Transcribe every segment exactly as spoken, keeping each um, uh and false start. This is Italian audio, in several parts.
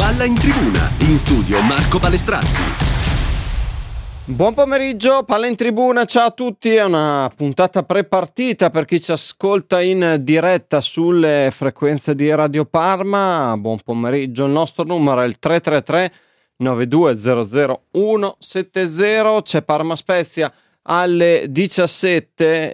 Palla in tribuna, in studio Marco Palestrazzi. Buon pomeriggio, Palla in tribuna, ciao a tutti, è una puntata pre-partita per chi ci ascolta in diretta sulle frequenze di Radio Parma. Buon pomeriggio, il nostro numero è il tre tre tre nove due zero zero uno sette zero, c'è Parma Spezia alle diciassette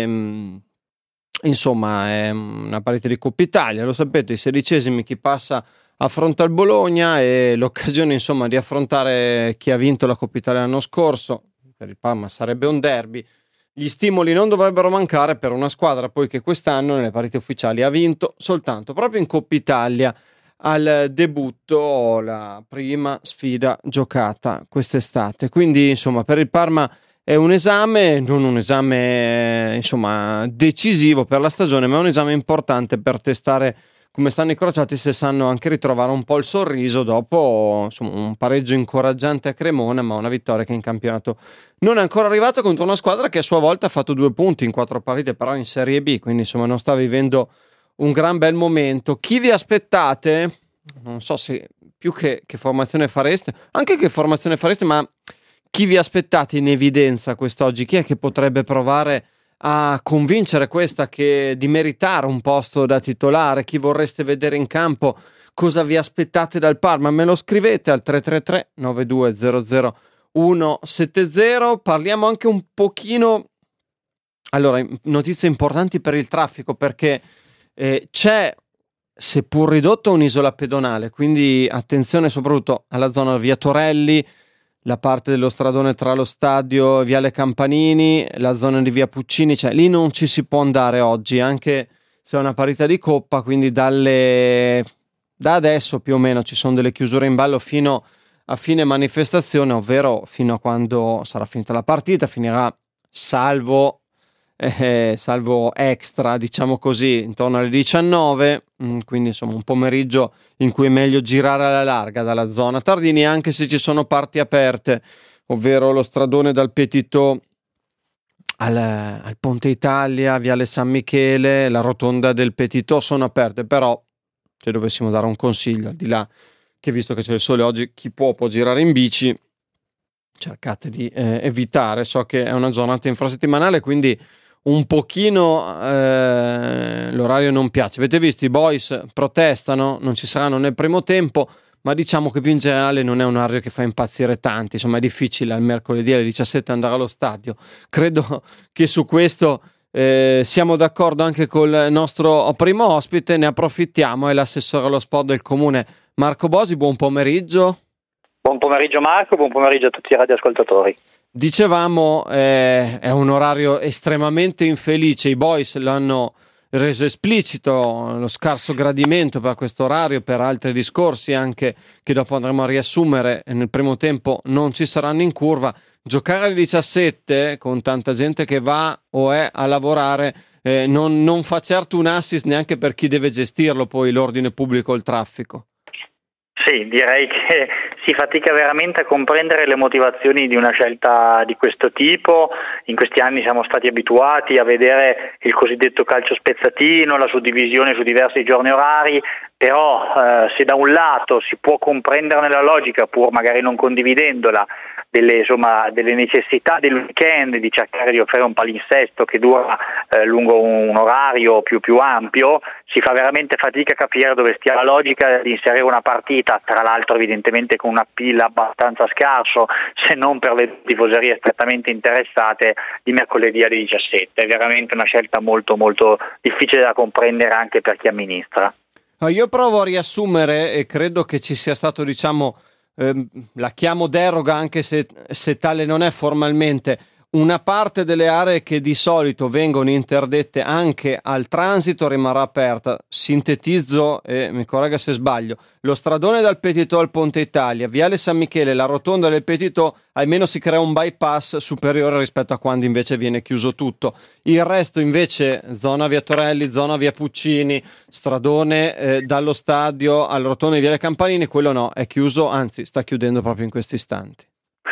e insomma è una partita di Coppa Italia, lo sapete, i sedicesimi, chi passa affronta il Bologna e l'occasione insomma di affrontare chi ha vinto la Coppa Italia l'anno scorso. Per il Parma sarebbe un derby, gli stimoli non dovrebbero mancare per una squadra poi che quest'anno nelle partite ufficiali ha vinto soltanto proprio in Coppa Italia al debutto, la prima sfida giocata quest'estate. Quindi insomma per il Parma è un esame, non un esame insomma decisivo per la stagione, ma un esame importante per testare come stanno i crociati, se sanno anche ritrovare un po' il sorriso dopo insomma, un pareggio incoraggiante a Cremona, ma una vittoria che in campionato non è ancora arrivata contro una squadra che a sua volta ha fatto due punti in quattro partite, però in Serie B, quindi insomma non sta vivendo un gran bel momento. Chi vi aspettate? Non so se più che, che formazione fareste, anche che formazione fareste, ma chi vi aspettate in evidenza quest'oggi? Chi è che potrebbe provare a convincere questa che di meritare un posto da titolare? Chi vorreste vedere in campo? Cosa vi aspettate dal Parma? Me lo scrivete al tre tre tre nove due zero zero uno sette zero. Parliamo anche un pochino, allora, notizie importanti per il traffico, perché eh, c'è, seppur ridotto, un'isola pedonale, quindi attenzione soprattutto alla zona via Torelli, la parte dello stradone tra lo stadio e Viale Campanini, la zona di via Puccini, cioè lì non ci si può andare oggi, anche se è una parità di coppa, quindi dalle da adesso più o meno ci sono delle chiusure in ballo fino a fine manifestazione, ovvero fino a quando sarà finita la partita, finirà salvo eh, salvo extra, diciamo così, intorno alle diciannove, quindi insomma un pomeriggio in cui è meglio girare alla larga dalla zona Tardini, anche se ci sono parti aperte, ovvero lo stradone dal Petitò al, al Ponte Italia, Viale San Michele, la rotonda del Petitò sono aperte, però se dovessimo dare un consiglio, al di là che visto che c'è il sole oggi chi può può girare in bici, cercate di eh, evitare, so che è una giornata infrasettimanale, quindi un pochino eh, l'orario non piace. Avete visto, i boys protestano, non ci saranno nel primo tempo, ma diciamo che più in generale non è un orario che fa impazzire tanti, insomma è difficile al mercoledì alle diciassette andare allo stadio. Credo che su questo eh, siamo d'accordo anche col nostro primo ospite, ne approfittiamo, è l'assessore allo sport del comune Marco Bosi. Buon pomeriggio. Buon pomeriggio Marco, buon pomeriggio a tutti i radioascoltatori. Dicevamo, eh, è un orario estremamente infelice, i boys l'hanno reso esplicito, lo scarso gradimento per questo orario, per altri discorsi anche che dopo andremo a riassumere nel primo tempo non ci saranno in curva. Giocare alle diciassette con tanta gente che va o è a lavorare eh, non, non fa certo un assist neanche per chi deve gestirlo poi l'ordine pubblico o il traffico. Sì, direi che si fatica veramente a comprendere le motivazioni di una scelta di questo tipo. In questi anni siamo stati abituati a vedere il cosiddetto calcio spezzatino, la suddivisione su diversi giorni orari, però eh, se da un lato si può comprenderne la logica, pur magari non condividendola, delle, insomma, delle necessità del weekend di cercare di offrire un palinsesto che dura eh, lungo un orario più, più ampio, si fa veramente fatica a capire dove stia la logica di inserire una partita, tra l'altro evidentemente con un appeal abbastanza scarso, se non per le tifoserie strettamente interessate, di mercoledì alle diciassette. È veramente una scelta molto molto difficile da comprendere anche per chi amministra. Io provo a riassumere e credo che ci sia stato, diciamo, ehm, la chiamo deroga anche se, se tale non è formalmente, una parte delle aree che di solito vengono interdette anche al transito rimarrà aperta. Sintetizzo e mi corregga se sbaglio: lo stradone dal Petitò al Ponte Italia, Viale San Michele, la rotonda del Petitò, almeno si crea un bypass superiore rispetto a quando invece viene chiuso tutto. Il resto invece, zona via Torelli, zona via Puccini, stradone eh, dallo stadio alla rotonda di Viale Campanini, quello no, è chiuso, anzi sta chiudendo proprio in questi istanti.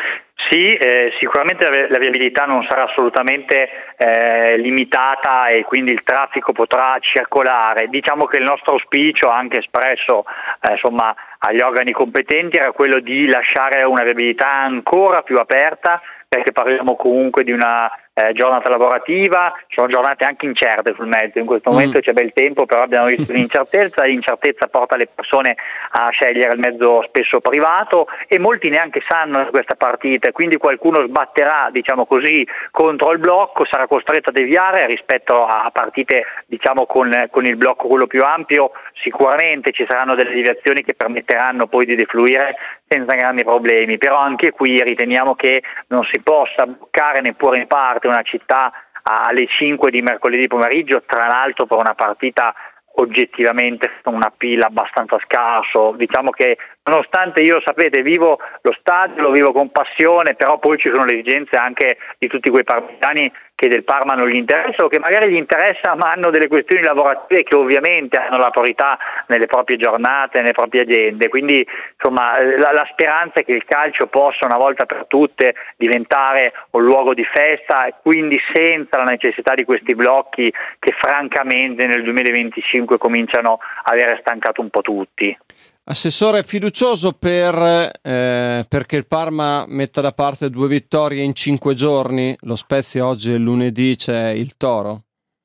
Sì, eh, sicuramente la, la viabilità non sarà assolutamente eh, limitata e quindi il traffico potrà circolare. Diciamo che il nostro auspicio, anche espresso eh, insomma, agli organi competenti, era quello di lasciare una viabilità ancora più aperta, perché parliamo comunque di una eh, giornata lavorativa, sono giornate anche incerte sul mezzo, in questo momento mm. c'è bel tempo, però abbiamo visto l'incertezza, l'incertezza porta le persone a scegliere il mezzo spesso privato e molti neanche sanno di questa partita, quindi qualcuno sbatterà, diciamo così, contro il blocco, sarà costretto a deviare rispetto a partite diciamo con, con il blocco quello più ampio. Sicuramente ci saranno delle deviazioni che permetteranno poi di defluire senza grandi problemi, però anche qui riteniamo che non si possa bloccare neppure in parte una città alle cinque di mercoledì pomeriggio, tra l'altro per una partita oggettivamente con un appeal abbastanza scarso. Diciamo che nonostante io, sapete, vivo lo stadio, lo vivo con passione, però poi ci sono le esigenze anche di tutti quei partigiani che del Parma non gli interessa o che magari gli interessa ma hanno delle questioni lavorative che ovviamente hanno la priorità nelle proprie giornate, nelle proprie agende. Quindi insomma la, la speranza è che il calcio possa una volta per tutte diventare un luogo di festa e quindi senza la necessità di questi blocchi che francamente nel duemilaventicinque cominciano a avere stancato un po' tutti. Assessore, fiducioso per eh, perché il Parma metta da parte due vittorie in cinque giorni? Lo Spezia oggi è lunedì, c'è il Toro?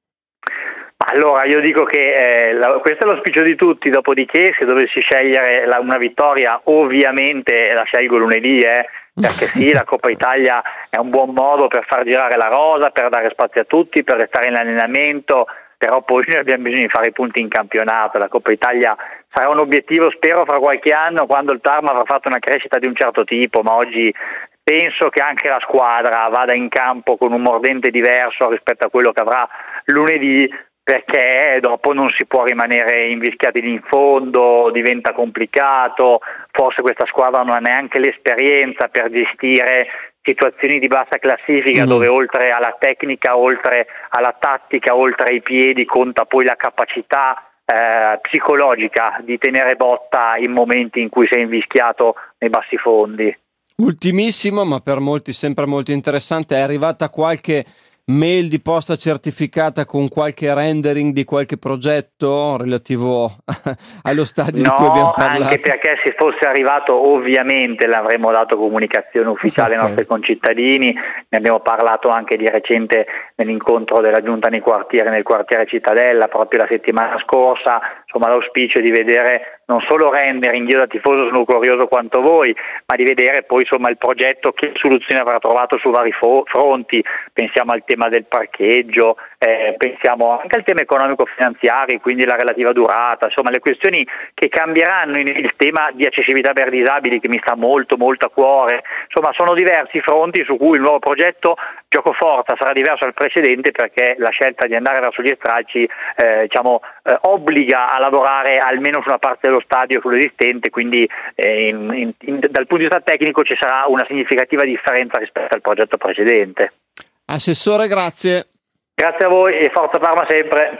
Allora io dico che eh, la, questo è l'auspicio di tutti, dopodiché se dovessi scegliere la, una vittoria ovviamente la scelgo lunedì, eh, perché sì, la Coppa Italia è un buon modo per far girare la rosa, per dare spazio a tutti, per restare in allenamento, però poi noi abbiamo bisogno di fare i punti in campionato. La Coppa Italia sarà un obiettivo, spero, fra qualche anno, quando il Parma avrà fatto una crescita di un certo tipo, ma oggi penso che anche la squadra vada in campo con un mordente diverso rispetto a quello che avrà lunedì, perché dopo non si può rimanere invischiati lì in fondo, diventa complicato, forse questa squadra non ha neanche l'esperienza per gestire situazioni di bassa classifica, mm. dove oltre alla tecnica, oltre alla tattica, oltre ai piedi conta poi la capacità eh, psicologica di tenere botta in momenti in cui sei invischiato nei bassi fondi. Ultimissimo, ma per molti sempre molto interessante, è arrivata qualche mail di posta certificata con qualche rendering di qualche progetto relativo allo stadio no, di cui abbiamo parlato? No, anche perché se fosse arrivato ovviamente l'avremmo dato comunicazione ufficiale okay. ai nostri concittadini, ne abbiamo parlato anche di recente nell'incontro della giunta nei quartieri, nel quartiere Cittadella proprio la settimana scorsa. Insomma, l'auspicio è di vedere non solo rendering, io da tifoso sono curioso quanto voi, ma di vedere poi insomma il progetto che soluzione avrà trovato su vari fo- fronti. Pensiamo al tema del parcheggio, eh, pensiamo anche al tema economico-finanziario, quindi la relativa durata, insomma le questioni che cambieranno, in il tema di accessibilità per disabili che mi sta molto molto a cuore. Insomma sono diversi fronti su cui il nuovo progetto giocoforza sarà diverso dal precedente, perché la scelta di andare verso gli stralci eh, diciamo eh, obbliga a lavorare almeno su una parte dello stadio sull'esistente, quindi eh, in, in, in, dal punto di vista tecnico ci sarà una significativa differenza rispetto al progetto precedente. Assessore, grazie. Grazie a voi e forza Parma sempre.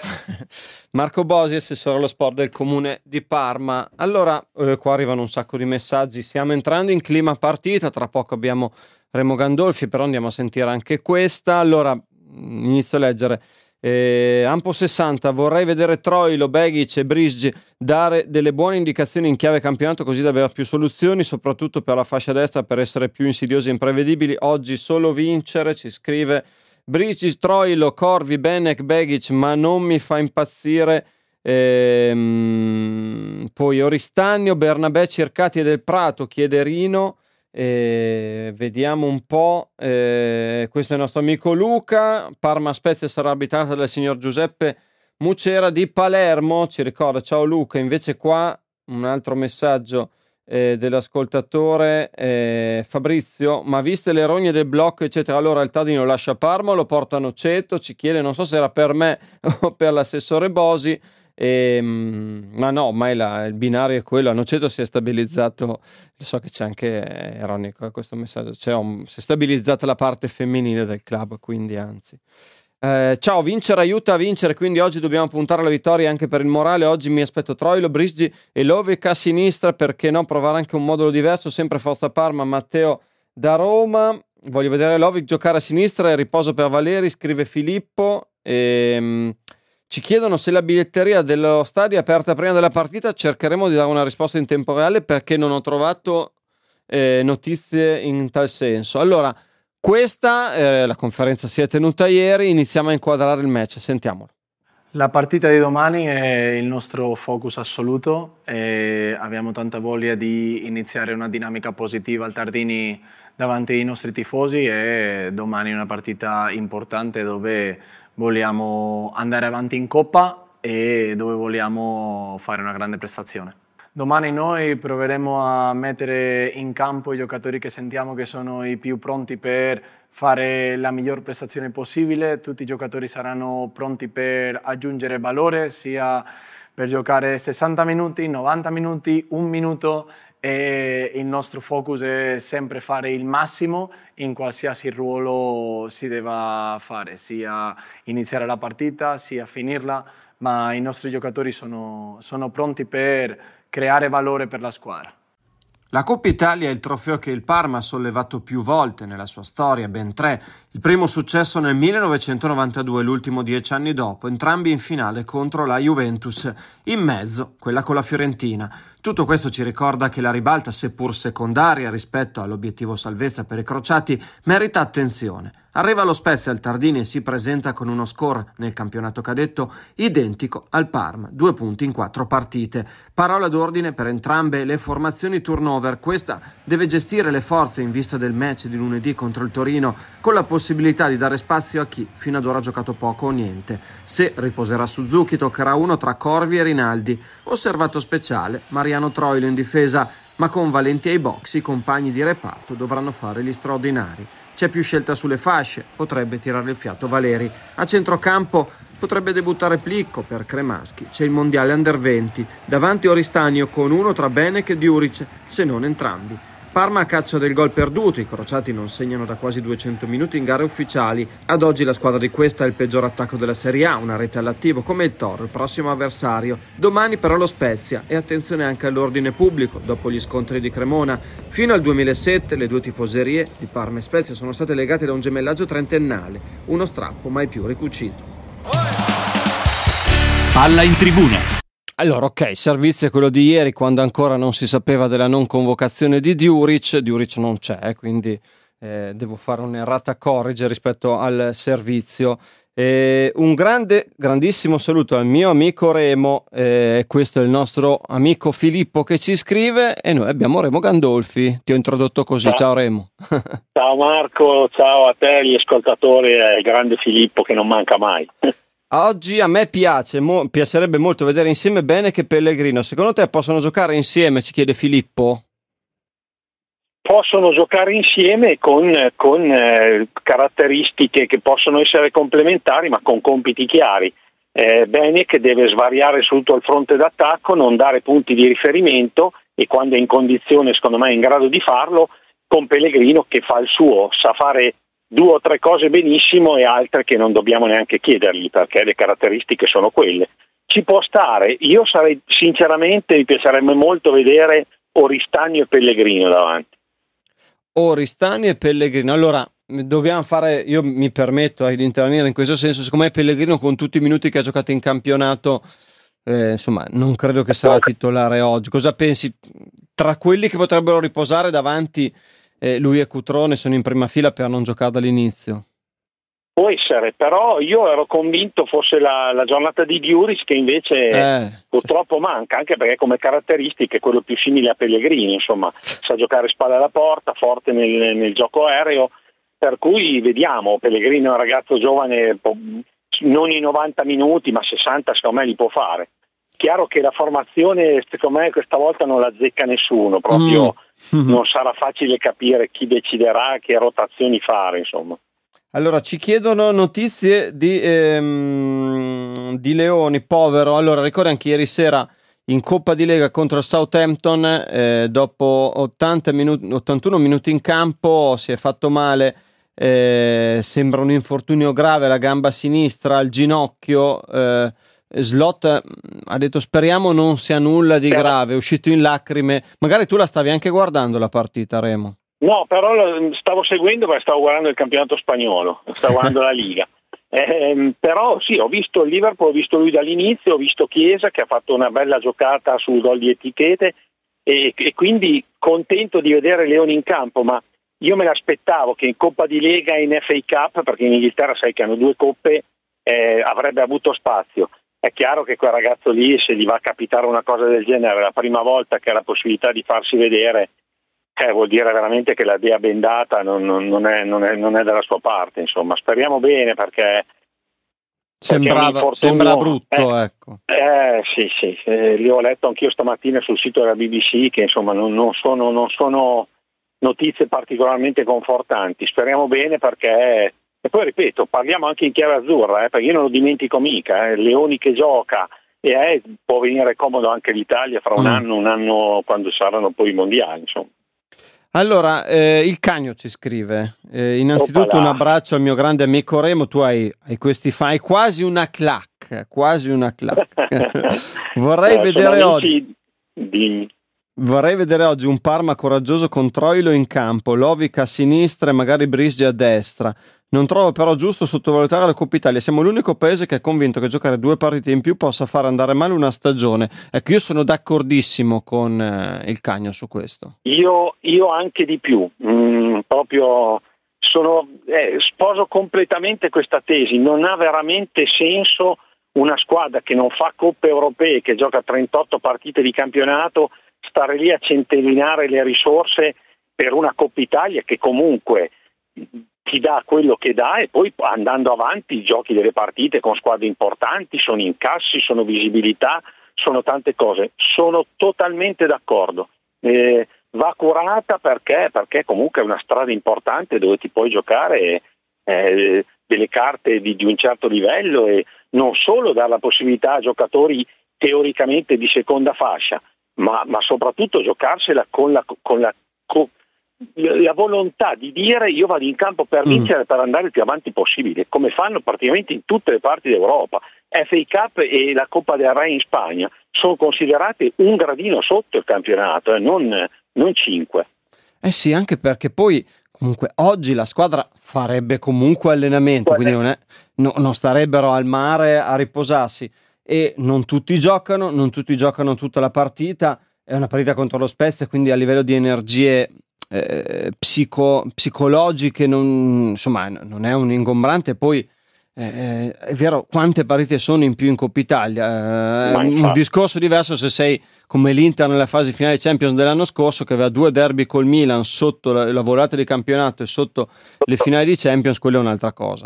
Marco Bosi, assessore allo sport del comune di Parma. Allora, eh, qua arrivano un sacco di messaggi, stiamo entrando in clima partita, tra poco abbiamo Remo Gandolfi, però andiamo a sentire anche questa. Allora, inizio a leggere. Eh, Ampo sessanta, vorrei vedere Troilo, Begic e Brisgi dare delle buone indicazioni in chiave campionato, così da avere più soluzioni, soprattutto per la fascia destra, per essere più insidiosi e imprevedibili. Oggi solo vincere, ci scrive Brisgi, Troilo, Corvi, Benek, Begic, ma non mi fa impazzire. Ehm, poi Oristagno, Bernabé, Cercati e Del Prato, chiede Rino. Eh, vediamo un po', eh, questo è il nostro amico Luca. Parma Spezia sarà abitata dal signor Giuseppe Mucera di Palermo, ci ricorda. Ciao Luca. Invece qua un altro messaggio eh, dell'ascoltatore eh, Fabrizio, ma viste le rogne del blocco eccetera, allora il Tadino lascia Parma o lo portano Ceto? Ci chiede, non so se era per me o per l'assessore Bosi. Ehm, ma no, ormai la, il binario è quello. A Noceto si è stabilizzato, lo so che c'è anche eh, ironico eh, questo messaggio, cioè, um, si è stabilizzata la parte femminile del club, quindi anzi eh, ciao, vincere aiuta a vincere, quindi oggi dobbiamo puntare alla vittoria anche per il morale. Oggi mi aspetto Troilo, Brisgi e Lovic a sinistra, perché no, provare anche un modulo diverso. Sempre forza Parma. Matteo da Roma. Voglio vedere Lovic giocare a sinistra e riposo per Valeri, scrive Filippo. E, ci chiedono se la biglietteria dello stadio è aperta prima della partita. Cercheremo di dare una risposta in tempo reale perché non ho trovato eh, notizie in tal senso. Allora, questa eh, la conferenza si è tenuta ieri, iniziamo a inquadrare il match, sentiamolo. La partita di domani è il nostro focus assoluto e abbiamo tanta voglia di iniziare una dinamica positiva al Tardini davanti ai nostri tifosi, e domani è una partita importante dove vogliamo andare avanti in Coppa e dove vogliamo fare una grande prestazione. Domani noi proveremo a mettere in campo i giocatori che sentiamo che sono i più pronti per fare la miglior prestazione possibile. Tutti i giocatori saranno pronti per aggiungere valore, sia per giocare sessanta minuti, novanta minuti, un minuto, e il nostro focus è sempre fare il massimo in qualsiasi ruolo si debba fare, sia iniziare la partita, sia finirla, ma i nostri giocatori sono, sono pronti per creare valore per la squadra. La Coppa Italia è il trofeo che il Parma ha sollevato più volte nella sua storia, ben tre. Il primo successo nel millenovecentonovantadue, l'ultimo dieci anni dopo, entrambi in finale contro la Juventus, in mezzo quella con la Fiorentina. Tutto questo ci ricorda che la ribalta, seppur secondaria rispetto all'obiettivo salvezza per i crociati, merita attenzione. Arriva lo Spezia al Tardini e si presenta con uno score nel campionato cadetto identico al Parma, due punti in quattro partite. Parola d'ordine per entrambe le formazioni turnover. Questa deve gestire le forze in vista del match di lunedì contro il Torino, con la possibilità di dare spazio a chi fino ad ora ha giocato poco o niente. Se riposerà Suzuki, toccherà uno tra Corvi e Rinaldi. Osservato speciale Mariano Troilo in difesa, ma con Valenti ai box i compagni di reparto dovranno fare gli straordinari. C'è più scelta sulle fasce, potrebbe tirare il fiato Valeri. A centrocampo potrebbe debuttare Plicco, per Cremaschi c'è il mondiale under venti, davanti Oristanio con uno tra Benec e Djuric, se non entrambi. Parma a caccia del gol perduto, i crociati non segnano da quasi duecento minuti in gare ufficiali. Ad oggi la squadra di questa è il peggior attacco della Serie A, una rete all'attivo come il Toro, il prossimo avversario. Domani però lo Spezia, e attenzione anche all'ordine pubblico dopo gli scontri di Cremona. Fino al duemilasette le due tifoserie di Parma e Spezia sono state legate da un gemellaggio trentennale, uno strappo mai più ricucito. Palla in tribuna. Allora, ok, il servizio è quello di ieri, quando ancora non si sapeva della non convocazione di Djuric. Djuric non c'è, quindi eh, devo fare un'errata corrige rispetto al servizio. Eh, un grande, grandissimo saluto al mio amico Remo, eh, questo è il nostro amico Filippo che ci scrive, e noi abbiamo Remo Gandolfi. Ti ho introdotto così, ciao, ciao Remo. Ciao Marco, ciao a te, gli ascoltatori, e il grande Filippo che non manca mai. Oggi a me piace, mo, piacerebbe molto vedere insieme Benec e Pellegrino. Secondo te possono giocare insieme, ci chiede Filippo? Possono giocare insieme con, con eh, caratteristiche che possono essere complementari, ma con compiti chiari. Eh, Benec deve svariare su tutto il fronte d'attacco, non dare punti di riferimento, e quando è in condizione, secondo me è in grado di farlo, con Pellegrino che fa il suo, sa fare due o tre cose benissimo e altre che non dobbiamo neanche chiedergli, perché le caratteristiche sono quelle. Ci può stare. Io sarei, sinceramente, mi piacerebbe molto vedere Oristagno e Pellegrino davanti. Oristagno e Pellegrino. Allora, dobbiamo fare, io mi permetto di intervenire in questo senso. Secondo me Pellegrino, con tutti i minuti che ha giocato in campionato, eh, insomma, non credo che sarà titolare oggi. Cosa pensi? Tra quelli che potrebbero riposare davanti, Eh, lui e Cutrone sono in prima fila per non giocare dall'inizio. Può essere, però io ero convinto fosse la, la giornata di Djuric, che invece eh, purtroppo sì. manca, anche perché come caratteristiche è quello più simile a Pellegrini, insomma, sa giocare spalle alla porta, forte nel, nel gioco aereo, per cui vediamo. Pellegrini è un ragazzo giovane, non i novanta minuti, ma sessanta secondo me li può fare. Chiaro che la formazione, secondo me, questa volta non la azzecca nessuno, proprio mm. non sarà facile capire chi deciderà che rotazioni fare, insomma. Allora, ci chiedono notizie di, ehm, di Leoni, povero. Allora, ricordo anche ieri sera in Coppa di Lega contro il Southampton, eh, dopo ottanta minuti, ottantuno minuti in campo, si è fatto male, eh, sembra un infortunio grave, la gamba sinistra, al ginocchio, eh, Slot ha detto speriamo non sia nulla di grave, è uscito in lacrime. Magari tu la stavi anche guardando la partita, Remo? No, però stavo seguendo perché stavo guardando il campionato spagnolo, stavo guardando la Liga. Eh, però sì, ho visto il Liverpool, ho visto lui dall'inizio, ho visto Chiesa che ha fatto una bella giocata sul gol di Etichete e, e quindi contento di vedere Leoni in campo, ma io me l'aspettavo che in Coppa di Lega e in F A Cup, perché in Inghilterra sai che hanno due coppe, eh, avrebbe avuto spazio. È chiaro che quel ragazzo lì, se gli va a capitare una cosa del genere la prima volta che ha la possibilità di farsi vedere, eh, vuol dire veramente che la dea bendata non, non, è, non, è, non è dalla sua parte. Insomma, speriamo bene perché sembrava, sembra brutto, eh, ecco. Eh sì, sì, eh, li ho letto anch'io stamattina sul sito della B B C che insomma non, non sono non sono notizie particolarmente confortanti. Speriamo bene perché, e poi ripeto, parliamo anche in chiave azzurra, eh, perché io non lo dimentico mica, eh, Leoni che gioca e eh, può venire comodo anche l'Italia fra un mm. anno, un anno quando saranno poi i mondiali, insomma. Allora, eh, il Cagno ci scrive, eh, innanzitutto Opala. Un abbraccio al mio grande amico Remo, tu hai, hai questi fai quasi una clac, quasi una clac. Vorrei eh, vedere oggi di... Vorrei vedere oggi un Parma coraggioso con Troilo in campo, Lovic a sinistra e magari Brisgi a destra. Non trovo però giusto sottovalutare la Coppa Italia. Siamo l'unico paese che è convinto che giocare due partite in più possa far andare male una stagione. Ecco, io sono d'accordissimo con eh, il Cagno su questo. Io, io anche di più. Mm, proprio sono, eh, sposo completamente questa tesi. Non ha veramente senso una squadra che non fa Coppe Europee, che gioca trentotto partite di campionato, stare lì a centellinare le risorse per una Coppa Italia che comunque ti dà quello che dà e poi andando avanti giochi delle partite con squadre importanti, sono incassi, sono visibilità, sono tante cose. Sono totalmente d'accordo. Eh, va curata perché, perché comunque è una strada importante dove ti puoi giocare eh, delle carte di, di un certo livello e non solo dare la possibilità a giocatori teoricamente di seconda fascia, ma, ma soprattutto giocarsela con la, con la con la volontà di dire io vado in campo per vincere, mm. per andare il più avanti possibile, come fanno praticamente in tutte le parti d'Europa. F A Cup e la Coppa del Re in Spagna sono considerate un gradino sotto il campionato, eh, non, non cinque. Eh sì, anche perché poi comunque oggi la squadra farebbe comunque allenamento, quindi non, è, no, non starebbero al mare a riposarsi e non tutti giocano, non tutti giocano tutta la partita, è una partita contro lo Spezia, quindi a livello di energie Eh, psico, psicologiche non, insomma non è un ingombrante. Poi eh, è vero, quante partite sono in più in Coppa Italia, eh, un discorso diverso se sei come l'Inter nella fase finale Champions dell'anno scorso che aveva due derby col Milan sotto la, la volata di campionato e sotto le finali di Champions, quella è un'altra cosa.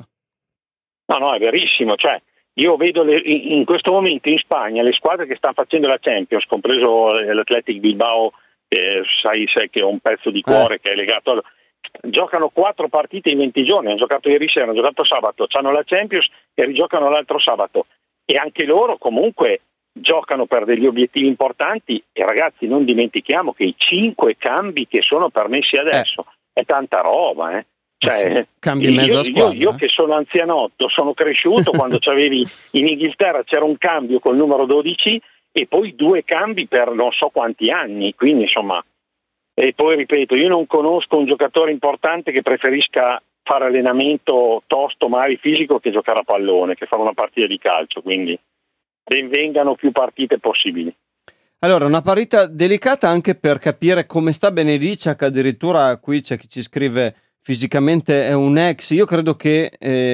No, no, è verissimo, cioè io vedo le, in questo momento in Spagna le squadre che stanno facendo la Champions, compreso l'Athletic Bilbao, Eh, sai, sai che ho un pezzo di cuore eh. che è legato al... giocano quattro partite in venti giorni, hanno giocato ieri sera, hanno giocato sabato, hanno la Champions e rigiocano l'altro sabato e anche loro comunque giocano per degli obiettivi importanti e ragazzi non dimentichiamo che i cinque cambi che sono permessi adesso eh. è tanta roba, eh. Cioè, eh sì, cambi io, mezza squadra, io, io eh. che sono anzianotto, sono cresciuto quando c'avevi in Inghilterra c'era un cambio col numero dodici e poi due cambi per non so quanti anni, quindi insomma, e poi ripeto, io non conosco un giocatore importante che preferisca fare allenamento tosto, magari fisico, che giocare a pallone, che fare una partita di calcio, quindi ben vengano più partite possibili. Allora, una partita delicata anche per capire come sta Benediccia, che addirittura qui c'è chi ci scrive fisicamente è un ex. Io credo che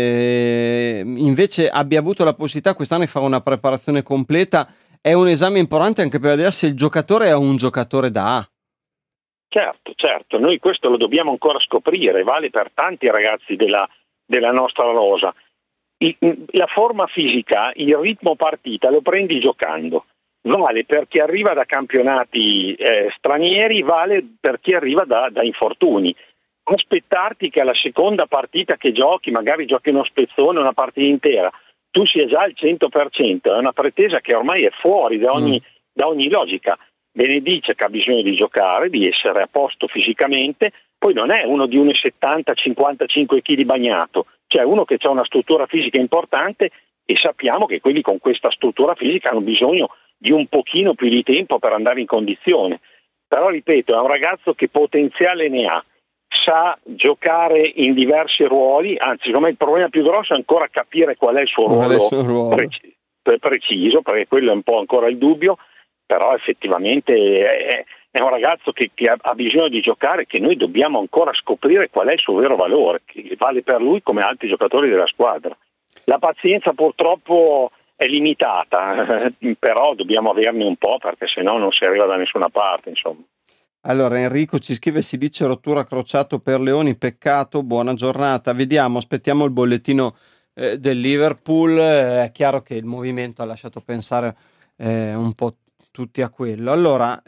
eh, invece abbia avuto la possibilità quest'anno di fare una preparazione completa. È un esame importante anche per vedere se il giocatore è un giocatore da A. Certo, certo, noi questo lo dobbiamo ancora scoprire, vale per tanti ragazzi della, della nostra rosa. Il, la forma fisica, il ritmo partita lo prendi giocando, vale per chi arriva da campionati eh, stranieri, vale per chi arriva da, da infortuni. Aspettarti che alla seconda partita che giochi, magari giochi uno spezzone, una partita intera, tu sia già al cento per cento, è una pretesa che ormai è fuori da ogni, mm. da ogni logica. Benedice che ha bisogno di giocare, di essere a posto fisicamente, poi non è uno di uno virgola settanta cinquantacinque chili bagnato, cioè uno che ha una struttura fisica importante e sappiamo che quelli con questa struttura fisica hanno bisogno di un pochino più di tempo per andare in condizione. Però ripeto, è un ragazzo che potenziale ne ha, sa giocare in diversi ruoli, anzi secondo me il problema più grosso è ancora capire qual è il suo ruolo, il suo ruolo? Preci- preciso, perché quello è un po' ancora il dubbio, però effettivamente è, è un ragazzo che, che ha bisogno di giocare, che noi dobbiamo ancora scoprire qual è il suo vero valore, che vale per lui come altri giocatori della squadra. La pazienza purtroppo è limitata, però dobbiamo averne un po', perché sennò non si arriva da nessuna parte, insomma. Allora Enrico ci scrive, si dice rottura crociato per Leoni, peccato, buona giornata, vediamo, aspettiamo il bollettino eh, del Liverpool, eh, è chiaro che il movimento ha lasciato pensare eh, un po' tutti a quello. Allora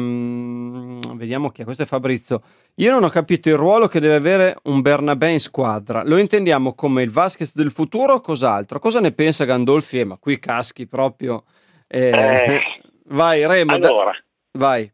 ehm, vediamo chi è, questo è Fabrizio. Io non ho capito il ruolo che deve avere un Bernabé in squadra, lo intendiamo come il Vasquez del futuro o cos'altro? Cosa ne pensa Gandolfi? Eh, ma qui caschi proprio eh, eh, vai Remo, allora, da... vai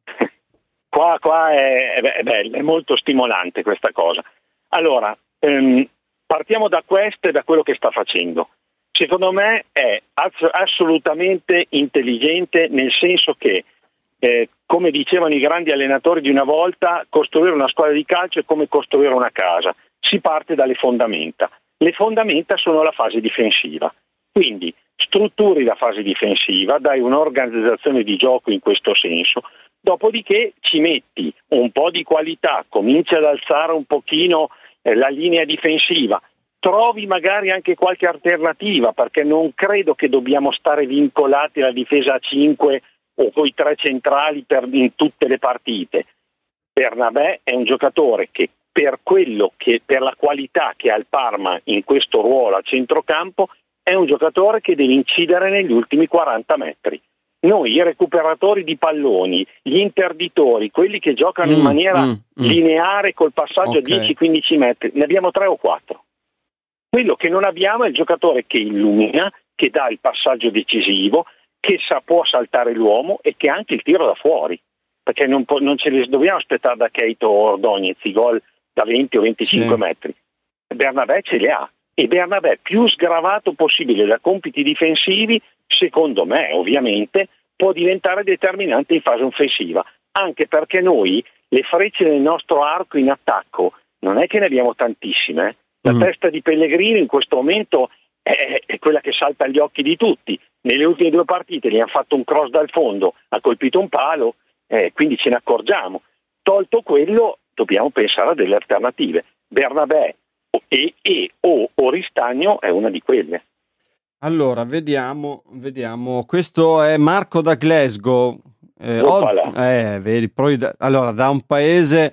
qua, qua è, è bello, è molto stimolante questa cosa. Allora ehm, partiamo da questo e da quello che sta facendo. Secondo me è ass- assolutamente intelligente, nel senso che, eh, come dicevano i grandi allenatori di una volta, costruire una squadra di calcio è come costruire una casa. Si parte dalle fondamenta. Le fondamenta sono la fase difensiva. Quindi strutturi la fase difensiva, dai un'organizzazione di gioco in questo senso, dopodiché ci metti un po' di qualità, cominci ad alzare un pochino eh, la linea difensiva, trovi magari anche qualche alternativa, perché non credo che dobbiamo stare vincolati alla difesa a cinque o coi tre centrali per, in tutte le partite. Bernabé è un giocatore che per quello che per la qualità che ha il Parma in questo ruolo a centrocampo è un giocatore che deve incidere negli ultimi quaranta metri. Noi i recuperatori di palloni, gli interditori, quelli che giocano mm, in maniera mm, lineare col passaggio okay. a dieci quindici metri, ne abbiamo tre o quattro. Quello che non abbiamo è il giocatore che illumina, che dà il passaggio decisivo, che sa, può saltare l'uomo e che ha anche il tiro da fuori, perché non, po- non ce li dobbiamo aspettare da Keito o Ordonez i gol da venti o venticinque sì. metri. Bernabé ce li ha, e Bernabé più sgravato possibile da compiti difensivi, secondo me ovviamente, può diventare determinante in fase offensiva, anche perché noi le frecce nel nostro arco in attacco non è che ne abbiamo tantissime, eh? La mm. testa di Pellegrini in questo momento è, è quella che salta agli occhi di tutti. Nelle ultime due partite gli hanno fatto un cross dal fondo, ha colpito un palo, eh, quindi ce ne accorgiamo. Tolto quello, dobbiamo pensare a delle alternative. Bernabé e, e o Oristagno è una di quelle. Allora, vediamo, vediamo. Questo è Marco da Glasgow. Eh, od- eh, vedi, poi da, allora, da un paese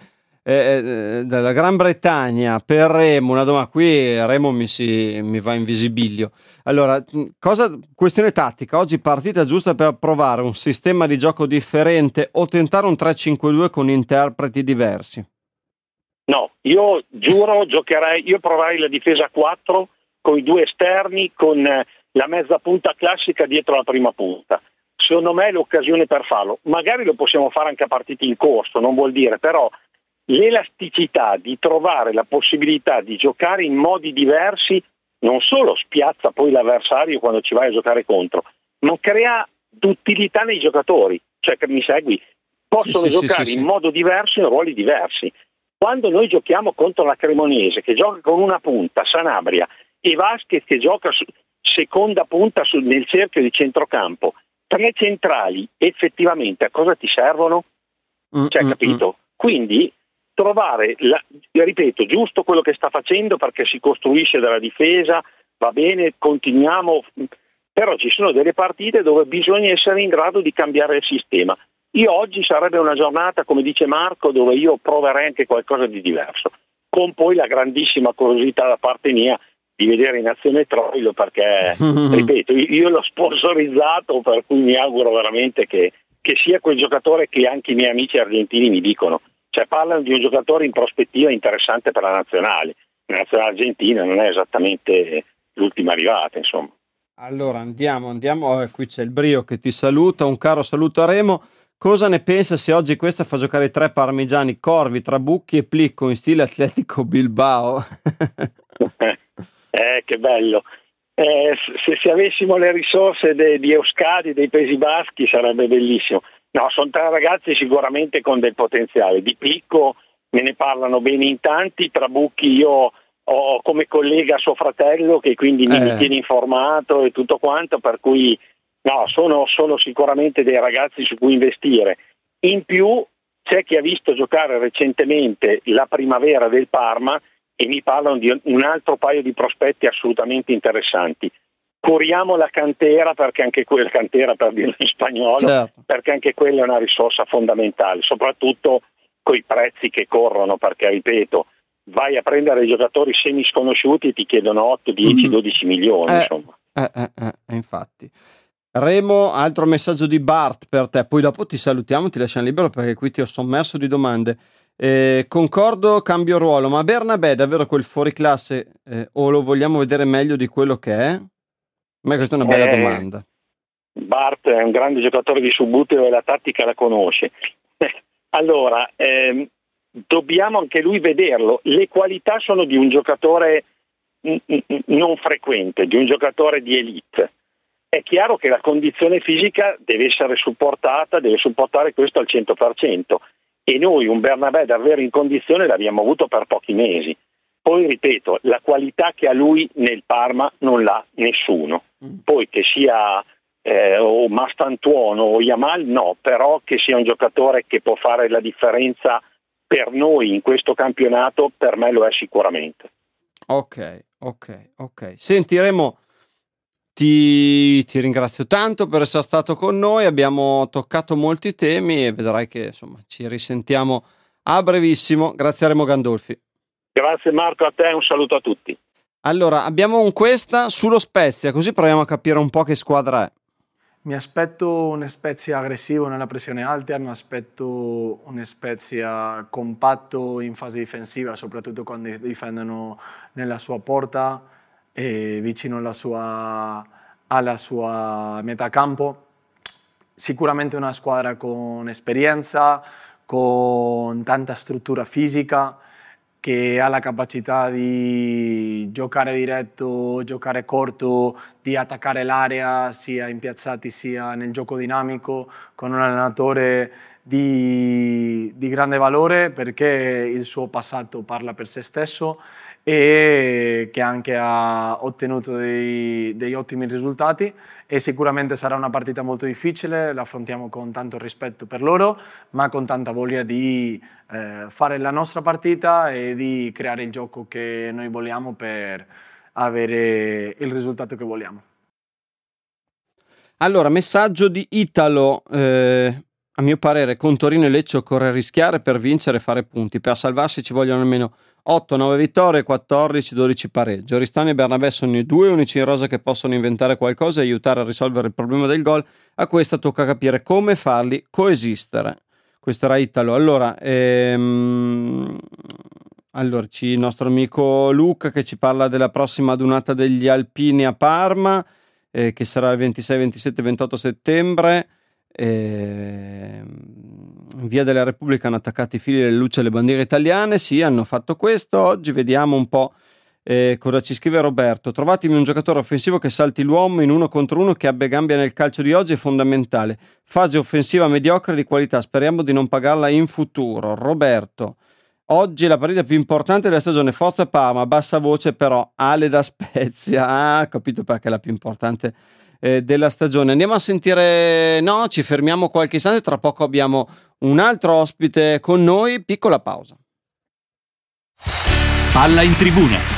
eh, della Gran Bretagna per Remo, una domanda, qui Remo mi, si, mi va in visibilio. Allora, cosa, questione tattica, oggi partita giusta per provare un sistema di gioco differente o tentare un tre cinque due con interpreti diversi? No, io giuro, giocherei, io proverei la difesa a quattro con i due esterni, con la mezza punta classica dietro la prima punta. Secondo me è l'occasione per farlo. Magari lo possiamo fare anche a partite in corso, non vuol dire, però l'elasticità di trovare la possibilità di giocare in modi diversi non solo spiazza poi l'avversario quando ci vai a giocare contro, ma crea d'utilità nei giocatori. Cioè, che mi segui? Possono sì, giocare sì, sì, in sì. modo diverso, in ruoli diversi. Quando noi giochiamo contro la Cremonese, che gioca con una punta, Sanabria, e Vasquez che gioca su seconda punta sul, nel cerchio di centrocampo, tre centrali effettivamente a cosa ti servono? Mm, cioè, mm, capito? Mm. Quindi trovare, la, ripeto, giusto quello che sta facendo, perché si costruisce dalla difesa, va bene, continuiamo, però ci sono delle partite dove bisogna essere in grado di cambiare il sistema. Io oggi sarebbe una giornata, come dice Marco, dove io proverei anche qualcosa di diverso, con poi la grandissima curiosità da parte mia di vedere in azione Troilo, perché, ripeto, io l'ho sponsorizzato, per cui mi auguro veramente che, che sia quel giocatore che anche i miei amici argentini mi dicono. Cioè, parlano di un giocatore in prospettiva interessante per la nazionale. La nazionale argentina non è esattamente l'ultima arrivata, insomma. Allora andiamo, andiamo. Eh, qui c'è il Brio che ti saluta, un caro saluto a Remo. Cosa ne pensa se oggi questa fa giocare tre parmigiani, Corvi, Trabucchi e Plicco in stile Atletico Bilbao? eh, che bello. Eh, se, se avessimo le risorse de, di Euskadi, dei Paesi Baschi, sarebbe bellissimo. No, sono tre ragazzi sicuramente con del potenziale. Di Plicco me ne parlano bene in tanti. Trabucchi io ho come collega suo fratello che quindi mi, eh. mi tiene informato e tutto quanto, per cui no, sono, sono sicuramente dei ragazzi su cui investire. In più c'è chi ha visto giocare recentemente la primavera del Parma e mi parlano di un altro paio di prospetti assolutamente interessanti. Curiamo la cantera, perché anche quella cantera, per dirlo in spagnolo, certo. perché anche quella è una risorsa fondamentale, soprattutto coi prezzi che corrono, perché ripeto, vai a prendere dei giocatori semi sconosciuti e ti chiedono otto, dieci, dodici milioni. Eh, insomma. Eh, eh, eh, infatti. Remo, altro messaggio di Bart per te, poi dopo ti salutiamo, ti lasciamo libero perché qui ti ho sommerso di domande. Eh, concordo, cambio ruolo, ma Bernabé è davvero quel fuoriclasse eh, o lo vogliamo vedere meglio di quello che è? A me questa è una bella eh, domanda. Bart è un grande giocatore di subbuteo e la tattica la conosce. Allora, ehm, dobbiamo anche lui vederlo. Le qualità sono di un giocatore n- n- non frequente, di un giocatore di elite. È chiaro che la condizione fisica deve essere supportata, deve supportare questo al cento per cento, e noi un Bernabé davvero in condizione l'abbiamo avuto per pochi mesi. Poi ripeto, la qualità che ha lui nel Parma non l'ha nessuno. Poi che sia eh, o Mastantuono o Yamal, no, però che sia un giocatore che può fare la differenza per noi in questo campionato, per me lo è sicuramente. Ok, ok, ok. Sentiremo. Ti, ti ringrazio tanto per essere stato con noi, abbiamo toccato molti temi e vedrai che insomma ci risentiamo a brevissimo. Grazie a Remo Gandolfi. Grazie Marco, a te, un saluto a tutti. Allora, abbiamo un questa sullo Spezia, così proviamo a capire un po' che squadra è. Mi aspetto un Spezia aggressivo nella pressione alta, mi aspetto un Spezia compatto in fase difensiva, soprattutto quando difendono nella sua porta e vicino alla sua, alla sua metà campo. Sicuramente una squadra con esperienza, con tanta struttura fisica, che ha la capacità di giocare diretto, giocare corto, di attaccare l'area sia impiazzati sia nel gioco dinamico, con un allenatore di, di grande valore perché il suo passato parla per se stesso e che anche ha ottenuto dei, degli ottimi risultati, e sicuramente sarà una partita molto difficile, la affrontiamo con tanto rispetto per loro, ma con tanta voglia di eh, fare la nostra partita e di creare il gioco che noi vogliamo per avere il risultato che vogliamo. Allora, messaggio di Italo. Eh, a mio parere con Torino e Lecce occorre rischiare per vincere e fare punti. Per salvarsi ci vogliono almeno otto nove vittorie, quattordici dodici pareggio. Oristani e Bernabé sono i due unici in rosa che possono inventare qualcosa e aiutare a risolvere il problema del gol. A questa tocca capire come farli coesistere. Questo era Italo. Allora, ehm... allora c'è il nostro amico Luca che ci parla della prossima adunata degli Alpini a Parma, eh, che sarà il ventisei, ventisette, ventotto settembre. Eh, in via della Repubblica hanno attaccato i fili delle luci alle bandiere italiane. Sì, hanno fatto questo. Oggi vediamo un po' eh, cosa ci scrive Roberto. Trovatemi un giocatore offensivo che salti l'uomo in uno contro uno, che abbia gambia nel calcio di oggi, è fondamentale. Fase offensiva mediocre di qualità, speriamo di non pagarla in futuro. Roberto, oggi è la partita più importante della stagione, forza Parma, bassa voce però, Ale da Spezia. Ah, capito perché è la più importante della stagione. Andiamo a sentire, no, ci fermiamo qualche istante, tra poco abbiamo un altro ospite con noi, piccola pausa. Palla in tribuna.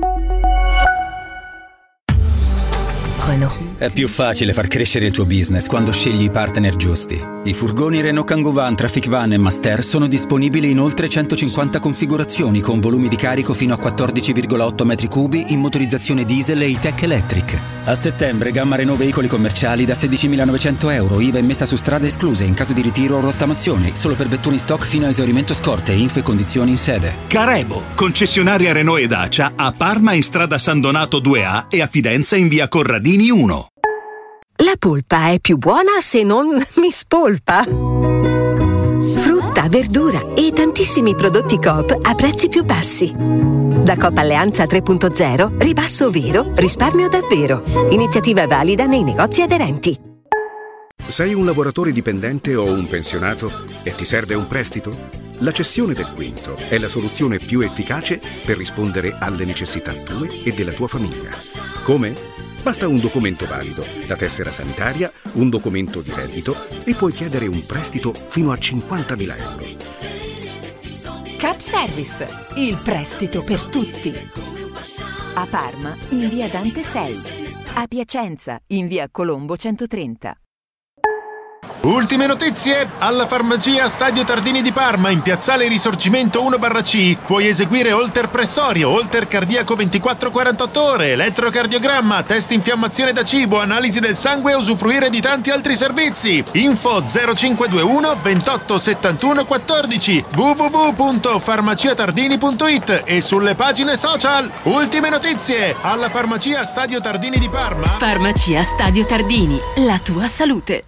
È più facile far crescere il tuo business quando scegli i partner giusti. I furgoni Renault Kangoo Van, Traffic Van e Master sono disponibili in oltre centocinquanta configurazioni con volumi di carico fino a quattordici virgola otto metri cubi in motorizzazione diesel e E-Tech Electric. A settembre gamma Renault veicoli commerciali da sedicimilanovecento euro, I V A e messa su strada escluse in caso di ritiro o rottamazione, solo per vetture in stock fino a esaurimento scorte, info e condizioni in sede. Carebo, concessionaria Renault e Dacia a Parma in strada San Donato due A e a Fidenza in via Corradini uno. La polpa è più buona se non mi spolpa. Frutta, verdura e tantissimi prodotti Coop a prezzi più bassi. Da Coop Alleanza tre punto zero, ribasso vero, risparmio davvero. Iniziativa valida nei negozi aderenti. Sei un lavoratore dipendente o un pensionato e ti serve un prestito? La cessione del quinto è la soluzione più efficace per rispondere alle necessità tue e della tua famiglia. Come? Basta un documento valido, la tessera sanitaria, un documento di reddito e puoi chiedere un prestito fino a cinquantamila euro. Cap Service, il prestito per tutti. A Parma, in via Dante sei. A Piacenza, in via Colombo centotrenta. Ultime notizie! Alla farmacia Stadio Tardini di Parma, in piazzale Risorgimento uno barra C, puoi eseguire Holter pressorio, Holter cardiaco ventiquattro quarantotto ore, elettrocardiogramma, test infiammazione da cibo, analisi del sangue e usufruire di tanti altri servizi. Info zero cinque due uno ventotto settantuno quattordici, w w w punto farmacia tardini punto it e sulle pagine social. Ultime notizie! Alla farmacia Stadio Tardini di Parma. Farmacia Stadio Tardini, la tua salute.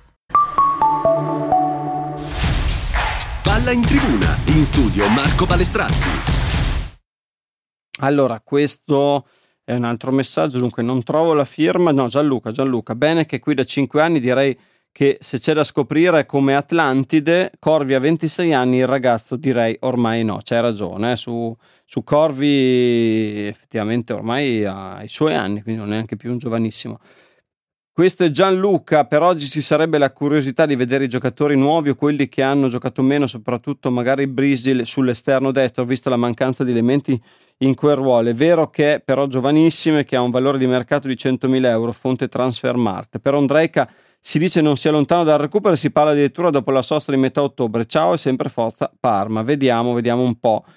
Palla in tribuna, in studio Marco Palestrazzi. Allora, questo è un altro messaggio, dunque non trovo la firma, no Gianluca, Gianluca, bene che qui da cinque anni direi che se c'è da scoprire è come Atlantide, Corvi a ventisei anni, il ragazzo direi ormai no, c'hai ragione, eh? su, su Corvi effettivamente ormai ha i suoi anni, quindi non è neanche più un giovanissimo. Questo è Gianluca, per oggi ci sarebbe la curiosità di vedere i giocatori nuovi o quelli che hanno giocato meno, soprattutto magari Brisil sull'esterno destro, visto la mancanza di elementi in quel ruolo. È vero che è però giovanissimo e che ha un valore di mercato di centomila euro, fonte Transfermarkt. Per Ondrejka si dice non sia lontano dal recupero e si parla addirittura dopo la sosta di metà ottobre. Ciao e sempre forza Parma. Vediamo, vediamo un po'.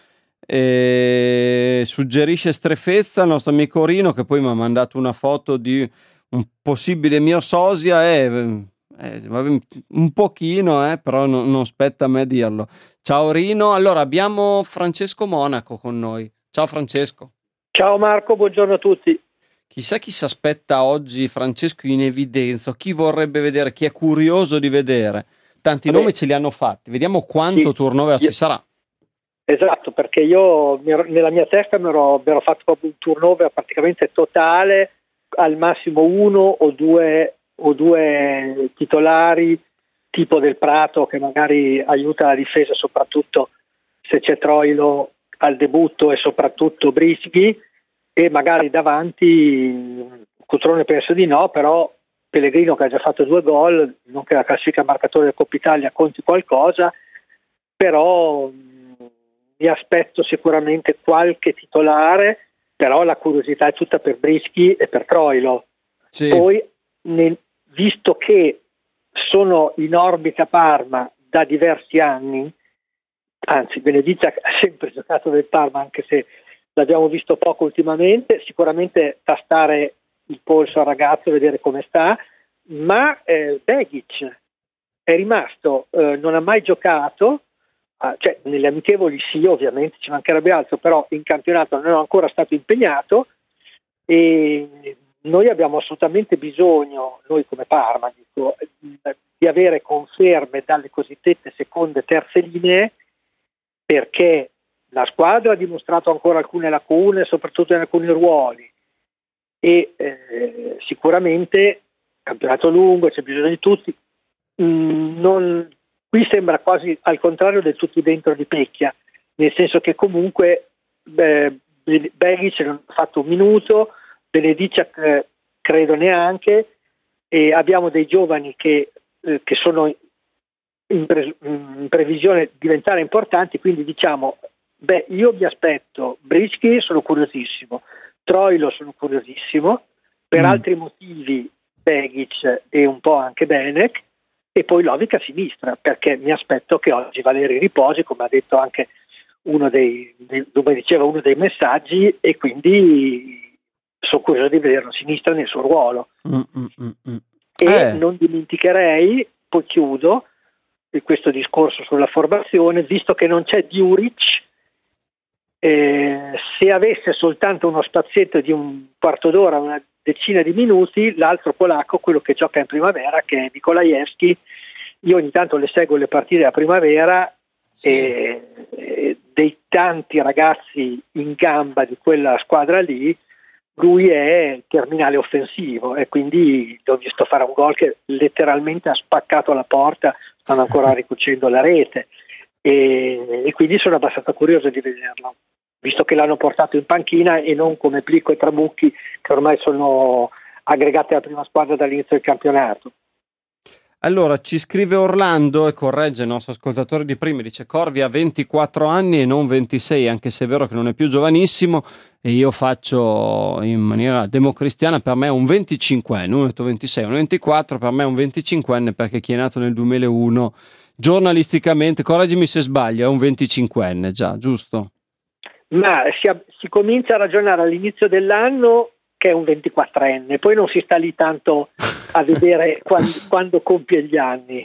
E suggerisce Strefezza, il nostro amico Rino, che poi mi ha mandato una foto di un possibile mio sosia è eh, un pochino, eh, però no, non spetta a me dirlo. Ciao Rino, allora abbiamo Francesco Monaco con noi. Ciao Francesco. Ciao Marco, buongiorno a tutti. Chissà chi si aspetta oggi Francesco in evidenza, chi vorrebbe vedere, chi è curioso di vedere. Tanti Vabbè. nomi ce li hanno fatti, vediamo quanto sì. turnover ci sarà. Esatto, perché io nella mia testa mi ero, mi ero fatto proprio un turnover praticamente totale, al massimo uno o due o due titolari tipo Del Prato che magari aiuta la difesa, soprattutto se c'è Troilo al debutto, e soprattutto Brischi, e magari davanti Cutrone penso di no, però Pellegrino che ha già fatto due gol, non che la classifica marcatore del Coppa Italia conti qualcosa, però mh, mi aspetto sicuramente qualche titolare. Però la curiosità è tutta per Brischi e per Troilo. Sì. Poi, nel, visto che sono in orbita Parma da diversi anni, anzi Benediccia ha sempre giocato nel Parma, anche se l'abbiamo visto poco ultimamente, sicuramente tastare il polso al ragazzo, vedere come sta, ma eh, Begic è rimasto, eh, non ha mai giocato, Ah, cioè nelle amichevoli sì, ovviamente ci mancherebbe altro, però in campionato non è ancora stato impegnato e noi abbiamo assolutamente bisogno, noi come Parma dico, di avere conferme dalle cosiddette seconde e terze linee, perché la squadra ha dimostrato ancora alcune lacune, soprattutto in alcuni ruoli, e eh, sicuramente campionato lungo, c'è bisogno di tutti. Mm, non Qui sembra quasi al contrario del tutti dentro di Pecchia, nel senso che comunque eh, Begic ha fatto un minuto, Benediccia eh, credo neanche, e abbiamo dei giovani che, eh, che sono in, pre- in previsione di diventare importanti, quindi diciamo, beh, io mi aspetto Brischi, sono curiosissimo, Troilo sono curiosissimo, per mm. altri motivi Begic e un po' anche Benek, e poi Lovic a sinistra, perché mi aspetto che oggi Valeri riposi, come ha detto anche uno dei, dei come diceva uno dei messaggi, e quindi sono curioso di vederlo a sinistra nel suo ruolo. Mm, mm, mm, mm. E eh. non dimenticherei, poi chiudo questo discorso sulla formazione, visto che non c'è Djuric, eh, se avesse soltanto uno spazietto di un quarto d'ora, una decina di minuti, l'altro polacco, quello che gioca in primavera, che è Nikolajewski. Io ogni tanto le seguo le partite della primavera, sì. e, e dei tanti ragazzi in gamba di quella squadra lì, lui è terminale offensivo e quindi l'ho visto fare un gol che letteralmente ha spaccato la porta, stanno ancora ricucendo la rete e, e quindi sono abbastanza curioso di vederlo, visto che l'hanno portato in panchina e non come Plicco e Trabucchi che ormai sono aggregati alla prima squadra dall'inizio del campionato. Allora ci scrive Orlando e corregge il nostro ascoltatore di prima, dice Corvi ha ventiquattro anni e non ventisei, anche se è vero che non è più giovanissimo, e io faccio in maniera democristiana, per me è un venticinquenne, uno ha detto ventisei, un ventiquattro, per me è un venticinquenne perché chi è nato nel duemilauno giornalisticamente, correggimi se sbaglio, è un venticinquenne già, giusto? Ma si, si comincia a ragionare all'inizio dell'anno che è un ventiquattrenne, poi non si sta lì tanto a vedere quando, quando compie gli anni,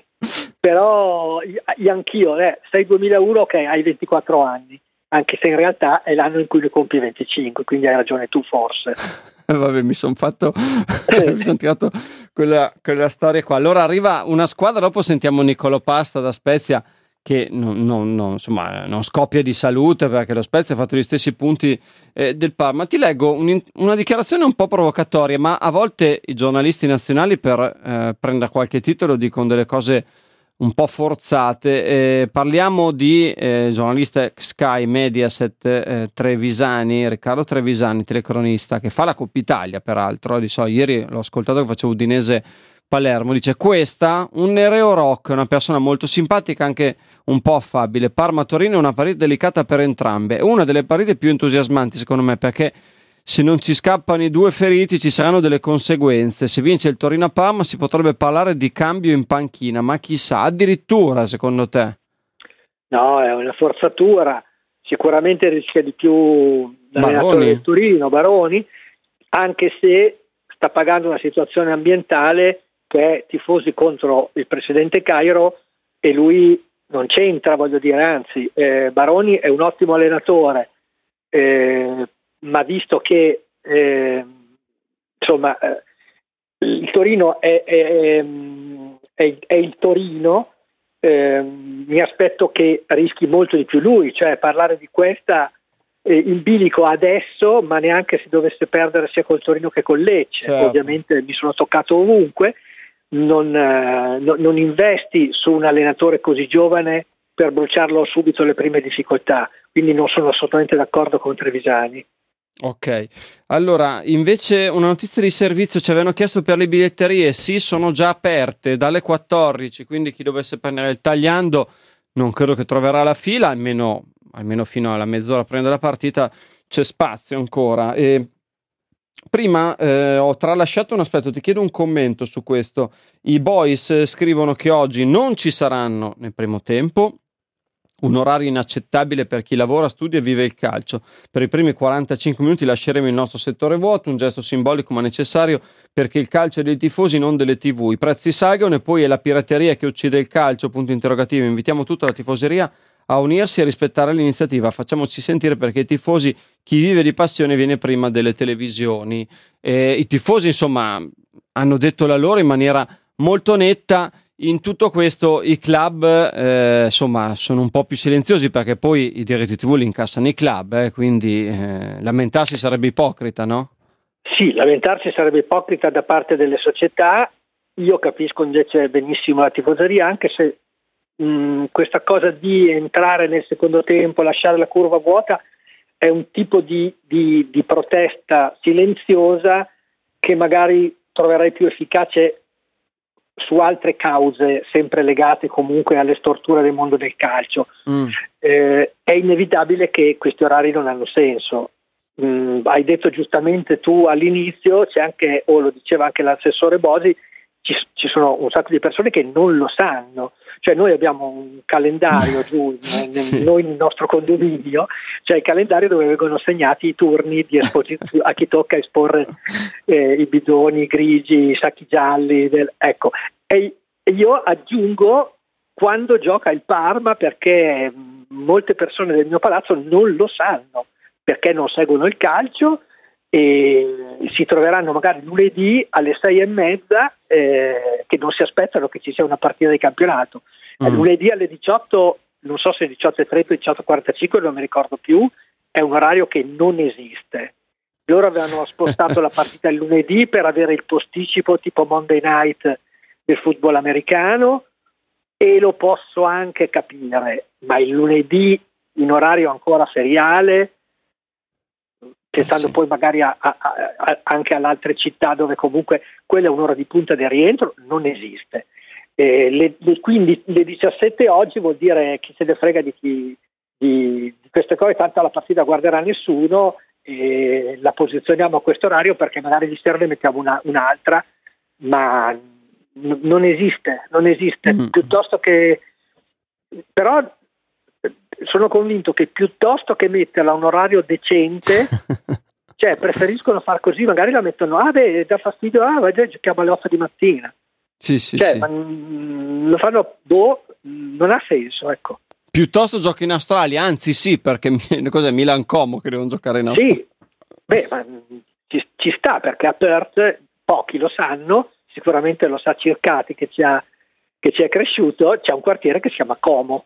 però io anch'io, eh, sei duemilauno, ok, hai ventiquattro anni, anche se in realtà è l'anno in cui ne compi venticinque, quindi hai ragione tu forse. Vabbè, mi sono fatto mi sono tirato quella, quella storia qua. Allora arriva una squadra, dopo sentiamo Niccolò Pasta da Spezia, che non, non, non, insomma, non scoppia di salute perché lo Spezia ha fatto gli stessi punti eh, del Parma. Ti leggo un, una dichiarazione un po' provocatoria, ma a volte i giornalisti nazionali per eh, prendere qualche titolo dicono delle cose un po' forzate. Eh, parliamo di eh, giornalista Sky Mediaset eh, Trevisani, Riccardo Trevisani, telecronista, che fa la Coppa Italia peraltro, di so, ieri l'ho ascoltato che faceva Udinese Palermo, dice questa un Nereo Rock, una persona molto simpatica, anche un po' affabile. Parma-Torino è una partita delicata per entrambe, è una delle partite più entusiasmanti secondo me, perché se non ci scappano i due feriti ci saranno delle conseguenze. Se vince il Torino a Parma si potrebbe parlare di cambio in panchina, ma chissà, addirittura secondo te? No, è una forzatura, sicuramente rischia di più l'allenatore del Torino, Baroni, anche se sta pagando una situazione ambientale che è tifosi contro il presidente Cairo e lui non c'entra, voglio dire, anzi eh, Baroni è un ottimo allenatore, eh, ma visto che eh, insomma eh, il Torino è, è, è, è il Torino, eh, mi aspetto che rischi molto di più lui, cioè parlare di questa eh, in bilico adesso, ma neanche se dovesse perdere sia col Torino che con Lecce, certo. Ovviamente mi sono toccato ovunque. Non, eh, no, non investi su un allenatore così giovane per bruciarlo subito alle prime difficoltà, quindi non sono assolutamente d'accordo con Trevisani. Ok, allora invece una notizia di servizio, ci avevano chiesto per le biglietterie, sì, sono già aperte dalle quattordici, quindi chi dovesse prendere il tagliando non credo che troverà la fila, almeno, almeno fino alla mezz'ora prima della partita c'è spazio ancora. E prima eh, ho tralasciato un aspetto, ti chiedo un commento su questo. I boys scrivono che oggi non ci saranno nel primo tempo, un orario inaccettabile per chi lavora, studia e vive il calcio. Per i primi quarantacinque minuti lasceremo il nostro settore vuoto, un gesto simbolico ma necessario perché il calcio è dei tifosi, non delle tivù. I prezzi salgono e poi è la pirateria che uccide il calcio, punto interrogativo. Invitiamo tutta la tifoseria a unirsi e a rispettare l'iniziativa. Facciamoci sentire perché i tifosi, chi vive di passione viene prima delle televisioni. Eh, i tifosi insomma hanno detto la loro in maniera molto netta. In tutto questo i club eh, insomma sono un po' più silenziosi perché poi i diritti tivù li incassano i club, eh, quindi eh, lamentarsi sarebbe ipocrita, no? Sì, lamentarsi sarebbe ipocrita da parte delle società. Io capisco invece benissimo la tifoseria, anche se mh, questa cosa di entrare nel secondo tempo, lasciare la curva vuota è un tipo di, di, di protesta silenziosa che magari troverai più efficace su altre cause sempre legate comunque alle storture del mondo del calcio. Mm. Eh, è inevitabile che questi orari non hanno senso. Mm, hai detto giustamente tu all'inizio, c'è anche, o lo diceva anche l'assessore Bosi, ci, ci sono un sacco di persone che non lo sanno. Cioè noi abbiamo un calendario giù nel, sì. Noi nel nostro condominio, cioè il calendario dove vengono segnati i turni di esposizione a chi tocca esporre eh, i bidoni grigi, i sacchi gialli, del, ecco. E io aggiungo quando gioca il Parma, perché molte persone del mio palazzo non lo sanno, perché non seguono il calcio e si troveranno magari lunedì alle sei e mezza eh, che non si aspettano che ci sia una partita di campionato. Mm. Lunedì alle diciotto, non so se diciotto e trenta o diciotto e quarantacinque, non mi ricordo più, è un orario che non esiste. loro avevano spostato la partita il lunedì per avere il posticipo tipo Monday Night del football americano, e lo posso anche capire, ma il lunedì in orario ancora feriale, pensando eh sì. poi magari a, a, a, anche alle altre città dove comunque quella è un'ora di punta del rientro, non esiste. Eh, le, le, quindi le diciassette oggi vuol dire chi se ne frega di, chi, di, di queste cose, tanto la partita guarderà nessuno, e la posizioniamo a questo orario perché magari di sera ne mettiamo una, un'altra, ma n- non esiste, non esiste. Mm. Piuttosto che, però sono convinto che piuttosto che metterla a un orario decente, cioè preferiscono far così, magari la mettono, ah beh, dà fastidio, ah vai, giochiamo alle otto di mattina. Sì, sì, cioè, sì. Ma, mh, lo fanno, boh, non ha senso, ecco. Piuttosto giochi in Australia, anzi sì, perché cos'è Milan Como che devono giocare in Australia? Sì, beh, ma ci, ci sta, perché a Perth pochi lo sanno, sicuramente lo sa Circati che ci ha, che ci è cresciuto, c'è un quartiere che si chiama Como,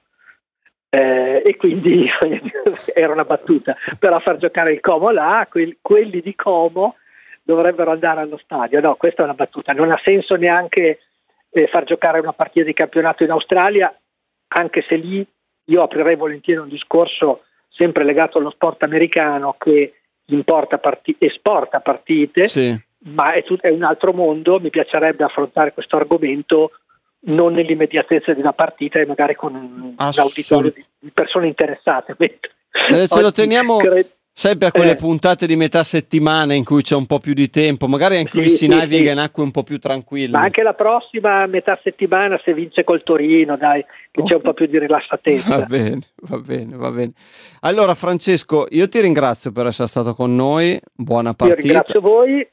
eh, e quindi era una battuta, però far giocare il Como là, que- quelli di Como dovrebbero andare allo stadio. No, questa è una battuta, non ha senso neanche eh, far giocare una partita di campionato in Australia, anche se lì io aprirei volentieri un discorso sempre legato allo sport americano che importa parti- esporta partite, sì. ma è, tut- è un altro mondo. Mi piacerebbe affrontare questo argomento non nell'immediatezza di una partita e magari con un auditorio di, di persone interessate. Eh, ce lo teniamo... Cre- Sempre a quelle eh. puntate di metà settimana in cui c'è un po' più di tempo, magari anche sì, si sì, naviga sì. in acque un po' più tranquille. Ma anche la prossima metà settimana, se vince col Torino, dai, che c'è un po' più di rilassatezza. Va bene, va bene, va bene. Allora Francesco, io ti ringrazio per essere stato con noi, buona partita. Io ringrazio voi.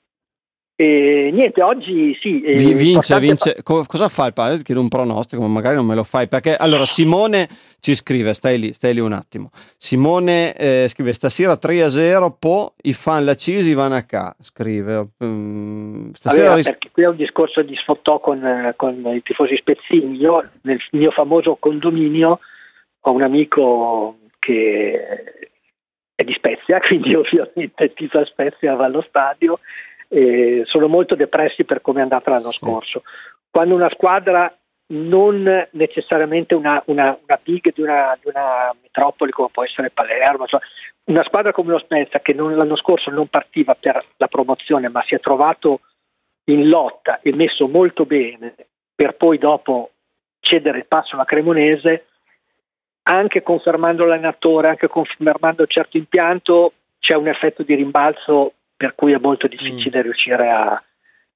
E niente, oggi sì. Vi, vince, vince. Fa... Co- cosa fa il padre? Ti chiedo un pronostico, ma magari non me lo fai. Perché allora Simone ci scrive, stai lì, stai lì un attimo. Simone eh, scrive: stasera tre a zero, poi i fan la Cisi vanno a ca. Scrive. Um, stasera allora, ris- perché qui è un discorso di sfottò con, con i tifosi spezzini. Io nel mio famoso condominio ho un amico che è di Spezia, quindi ovviamente tifa Spezia, va allo stadio. Eh, sono molto depressi per come è andata l'anno sì. scorso. Quando una squadra, non necessariamente una, una, una big di una, di una metropoli come può essere Palermo, cioè una squadra come lo Spezia che non, l'anno scorso non partiva per la promozione ma si è trovato in lotta e messo molto bene per poi dopo cedere il passo alla Cremonese, anche confermando l'allenatore, anche confermando un certo impianto, c'è un effetto di rimbalzo per cui è molto difficile mm. riuscire a,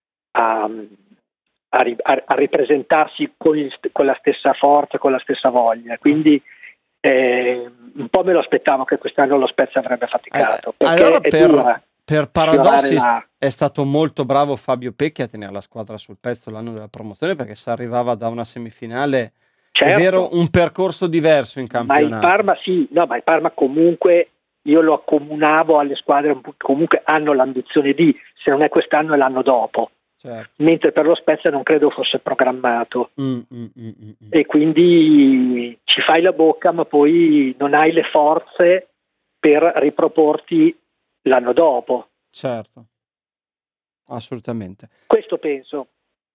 a, a, a ripresentarsi con, il, con la stessa forza, con la stessa voglia. Quindi eh, un po' me lo aspettavo che quest'anno lo Spezia avrebbe faticato. Eh, allora per, per paradossi la... è stato molto bravo Fabio Pecchi a tenere la squadra sul pezzo l'anno della promozione, perché si arrivava da una semifinale, certo. È vero, un percorso diverso in campionato. Ma il Parma sì, no, ma il Parma comunque... Io lo accomunavo alle squadre che comunque hanno l'ambizione di, se non è quest'anno è l'anno dopo, certo. Mentre per lo Spezia non credo fosse programmato mm, mm, mm, mm. e quindi ci fai la bocca ma poi non hai le forze per riproporti l'anno dopo. Certo, assolutamente. Questo penso.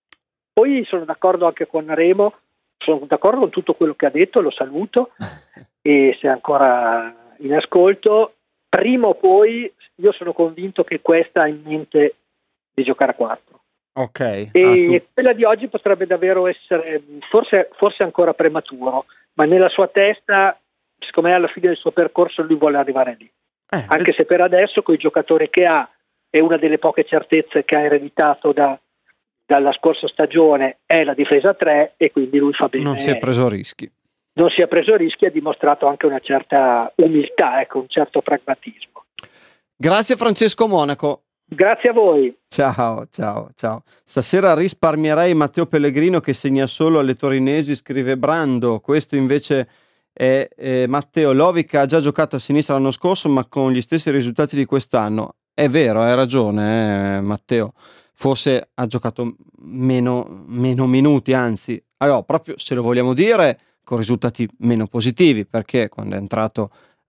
Poi sono d'accordo anche con Remo, sono d'accordo con tutto quello che ha detto, lo saluto e se ancora in ascolto, prima o poi io sono convinto che questa ha in mente di giocare a quattro. Ok. E ah, tu... quella di oggi potrebbe davvero essere, forse, forse ancora prematuro, ma nella sua testa, secondo me alla fine del suo percorso lui vuole arrivare lì. Eh, Anche eh... se per adesso con i giocatori che ha è una delle poche certezze che ha ereditato da, dalla scorsa stagione è la difesa a tre e quindi lui fa bene. Non si è preso rischi. Non si è preso rischi e ha dimostrato anche una certa umiltà, ecco, un certo pragmatismo. Grazie Francesco Monaco. Grazie a voi. Ciao, ciao, ciao. Stasera risparmierei Matteo Pellegrino che segna solo alle torinesi, scrive Brando. Questo invece è eh, Matteo Lovic ha già giocato a sinistra l'anno scorso ma con gli stessi risultati di quest'anno. È vero, hai ragione eh, Matteo. Forse ha giocato meno, meno minuti, anzi. Allora, proprio se lo vogliamo dire... con risultati meno positivi, perché quando è entrato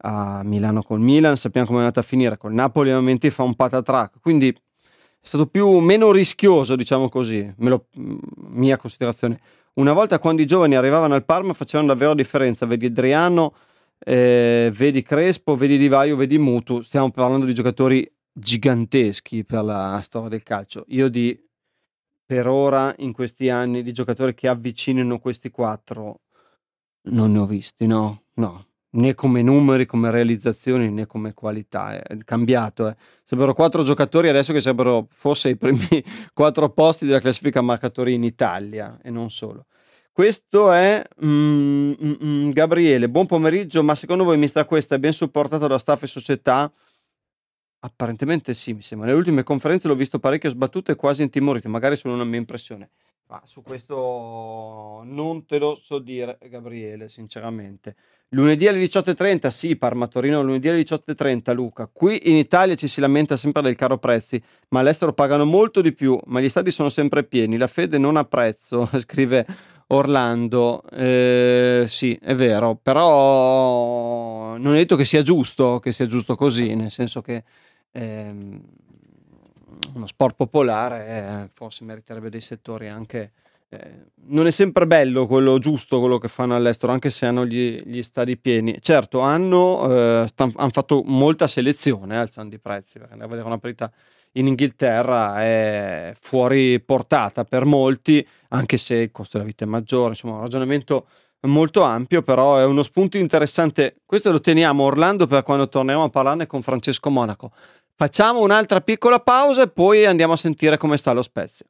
a Milano col Milan, sappiamo come è andata a finire, col Napoli a momenti fa un patatrack, quindi è stato più meno rischioso, diciamo così, me lo, mia considerazione. Una volta quando i giovani arrivavano al Parma facevano davvero differenza, vedi Adriano, eh, vedi Crespo, vedi Di Vaio, vedi Mutu, stiamo parlando di giocatori giganteschi per la storia del calcio. Io di per ora in questi anni di giocatori che avvicinino questi quattro non ne ho visti, no, no, né come numeri, come realizzazioni, né come qualità. È cambiato, eh. Sarebbero quattro giocatori adesso che sarebbero forse i primi quattro posti della classifica marcatori in Italia e non solo. Questo è mm, mm, Gabriele, buon pomeriggio, ma secondo voi Mister Cuesta è ben supportato da staff e società? Apparentemente sì, mi sembra. Nelle ultime conferenze l'ho visto parecchio sbattuto e quasi intimorito, magari solo una mia impressione. Ma su questo non te lo so dire, Gabriele, sinceramente. Lunedì alle diciotto e trenta, sì, Parma Torino, lunedì alle diciotto e trenta, Luca. Qui in Italia ci si lamenta sempre del caro prezzi, ma all'estero pagano molto di più, ma gli stadi sono sempre pieni, la fede non ha prezzo, scrive Orlando. Eh, sì, è vero, però non è detto che sia giusto, che sia giusto così, nel senso che ehm, uno sport popolare eh, forse meriterebbe dei settori anche eh, non è sempre bello quello giusto, quello che fanno all'estero, anche se hanno gli, gli stadi pieni. Certo, hanno eh, stan, hanno fatto molta selezione eh, alzando i prezzi, perché andare a vedere una partita in Inghilterra è fuori portata per molti, anche se il costo della vita è maggiore, insomma un ragionamento molto ampio, però è uno spunto interessante. Questo lo teniamo, Orlando, per quando torneremo a parlarne con Francesco Monaco. Facciamo un'altra piccola pausa e poi andiamo a sentire come sta lo Spezia.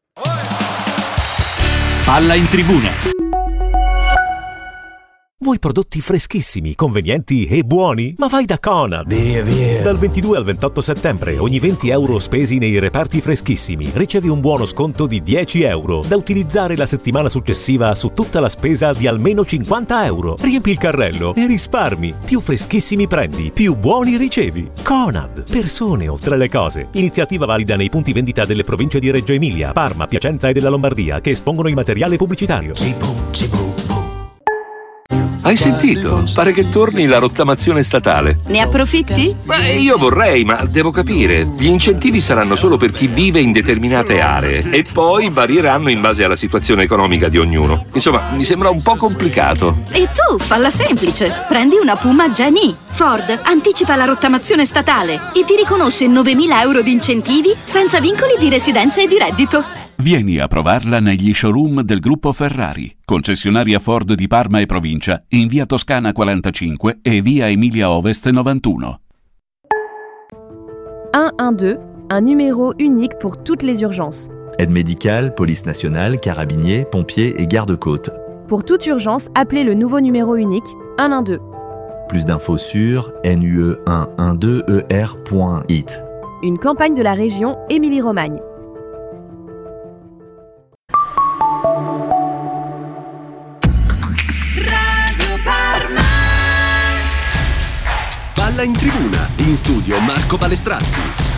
Palla in tribuna. Vuoi prodotti freschissimi, convenienti e buoni? Ma vai da Conad! Via, via. Dal ventidue al ventotto settembre, ogni venti euro spesi nei reparti freschissimi ricevi un buono sconto di dieci euro da utilizzare la settimana successiva su tutta la spesa di almeno cinquanta euro. Riempi il carrello e risparmi. Più freschissimi prendi, più buoni ricevi. Conad. Persone oltre le cose. Iniziativa valida nei punti vendita delle province di Reggio Emilia, Parma, Piacenza e della Lombardia che espongono il materiale pubblicitario. Cibu, cibu. Hai sentito? Pare che torni la rottamazione statale. Ne approfitti? Beh, io vorrei, ma devo capire. Gli incentivi saranno solo per chi vive in determinate aree e poi varieranno in base alla situazione economica di ognuno. Insomma, mi sembra un po' complicato. E tu, falla semplice. Prendi una Puma Gen-E. Ford anticipa la rottamazione statale e ti riconosce novemila euro di incentivi senza vincoli di residenza e di reddito. Vieni a provarla negli showroom del gruppo Ferrari, concessionaria Ford di Parma e provincia, in via Toscana quarantacinque e via Emilia Ovest novantuno. un un deux, un numéro unique pour toutes les urgences. Aide médicale, police nationale, carabiniers, pompiers et garde-côtes. Pour toute urgence, appelez le nouveau numéro unique un un deux. Plus d'infos sur N U E un un deux E R point I T. Une campagne de la région Émilie-Romagne. Palla in tribuna, in studio Marco Palestrazzi.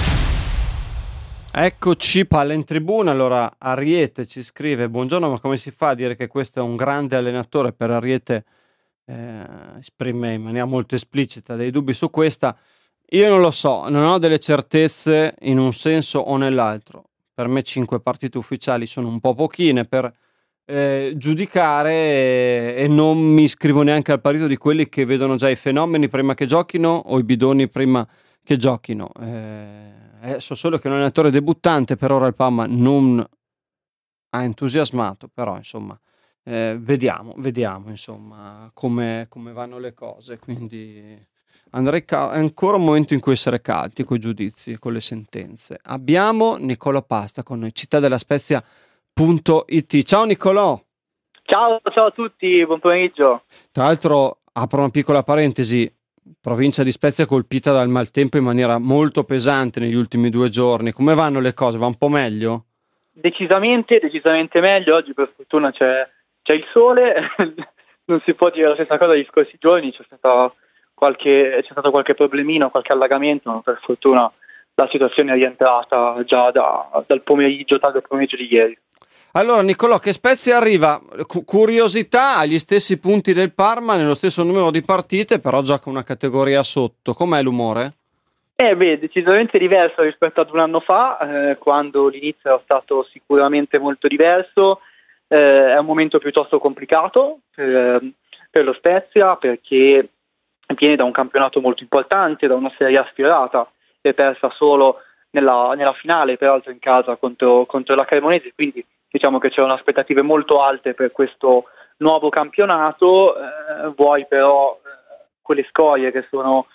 Eccoci, Palla in tribuna. Allora Ariete ci scrive: buongiorno, ma come si fa a dire che questo è un grande allenatore? Per Ariete eh, esprime in maniera molto esplicita dei dubbi su questa. Io non lo so, non ho delle certezze in un senso o nell'altro. Per me cinque partite ufficiali sono un po' pochine per Eh, giudicare e, e non mi iscrivo neanche al partito di quelli che vedono già i fenomeni prima che giochino o i bidoni prima che giochino. Eh, so solo che un allenatore debuttante, per ora il Parma non ha entusiasmato, però insomma eh, vediamo, vediamo insomma come, come vanno le cose, quindi andrei ca- è ancora un momento in cui essere caldi con i giudizi, con le sentenze. Abbiamo Nicola Pasta con noi, Città della Spezia Punto it. Ciao Nicolò. Ciao, ciao a tutti, buon pomeriggio. Tra l'altro apro una piccola parentesi, provincia di Spezia colpita dal maltempo in maniera molto pesante negli ultimi due giorni. Come vanno le cose? Va un po' meglio? Decisamente, decisamente meglio. Oggi per fortuna c'è, c'è il sole, non si può dire la stessa cosa degli scorsi giorni, c'è stato qualche, c'è stato qualche problemino, qualche allagamento, ma per fortuna la situazione è rientrata già da, dal pomeriggio, tardo pomeriggio di ieri. Allora Nicolò, che Spezia arriva, cu- curiosità, agli stessi punti del Parma, nello stesso numero di partite, però gioca una categoria sotto. Com'è l'umore? Eh beh, decisamente diverso rispetto ad un anno fa, eh, quando l'inizio era stato sicuramente molto diverso. Eh, è un momento piuttosto complicato per, per lo Spezia, perché viene da un campionato molto importante, da una Serie A sfiorata, è persa solo nella, nella finale, peraltro in casa contro, contro la Cremonese, quindi diciamo che c'erano aspettative molto alte per questo nuovo campionato. Eh, vuoi però eh, quelle scorie che sono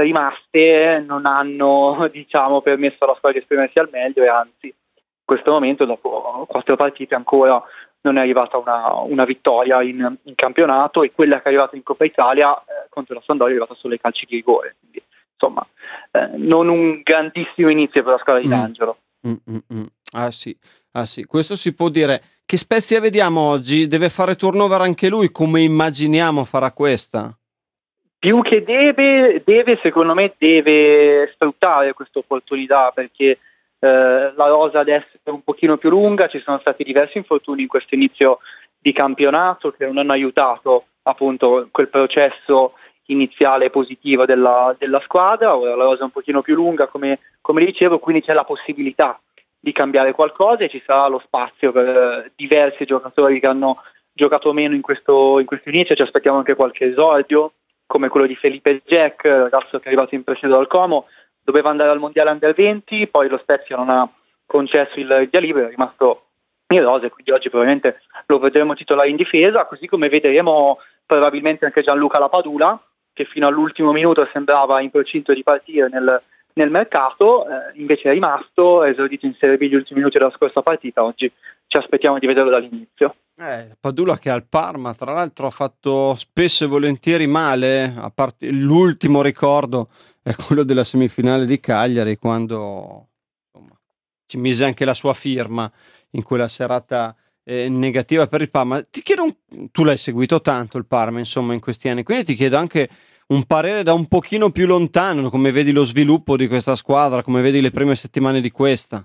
rimaste non hanno, diciamo, permesso alla squadra di esprimersi al meglio, e anzi in questo momento, dopo quattro partite, ancora non è arrivata una, una vittoria in, in campionato, e quella che è arrivata in Coppa Italia eh, contro la Sampdoria è arrivata solo ai calci di rigore, quindi insomma eh, non un grandissimo inizio per la squadra di D'Angelo. Mm, mm, mm. Ah sì, ah sì, questo si può dire. Che Spezia vediamo oggi? Deve fare turnover anche lui, come immaginiamo farà questa? Più che deve, deve secondo me deve sfruttare questa opportunità, perché eh, la rosa adesso è un pochino più lunga, ci sono stati diversi infortuni in questo inizio di campionato che non hanno aiutato appunto quel processo iniziale positivo della, della squadra. Ora la rosa è un pochino più lunga, come, come dicevo, quindi c'è la possibilità di cambiare qualcosa e ci sarà lo spazio per eh, diversi giocatori che hanno giocato meno in questo, in questo inizio. Ci aspettiamo anche qualche esordio, come quello di Felipe Jack, ragazzo che è arrivato in prestito dal Como, doveva andare al mondiale under venti, poi lo Spezia non ha concesso il via libera, è rimasto in rosa, e quindi oggi probabilmente lo vedremo titolare in difesa, così come vedremo probabilmente anche Gianluca Lapadula, che fino all'ultimo minuto sembrava in procinto di partire nel, nel mercato, eh, invece è rimasto, è esordito in Serie B gli ultimi minuti della scorsa partita. Oggi ci aspettiamo di vederlo dall'inizio. Eh, Padula che al Parma tra l'altro ha fatto spesso e volentieri male, a parte l'ultimo ricordo è quello della semifinale di Cagliari, quando insomma, ci mise anche la sua firma in quella serata eh, negativa per il Parma. Ti chiedo, un... tu l'hai seguito tanto il Parma insomma in questi anni, quindi ti chiedo anche un parere da un pochino più lontano, come vedi lo sviluppo di questa squadra, come vedi le prime settimane di questa.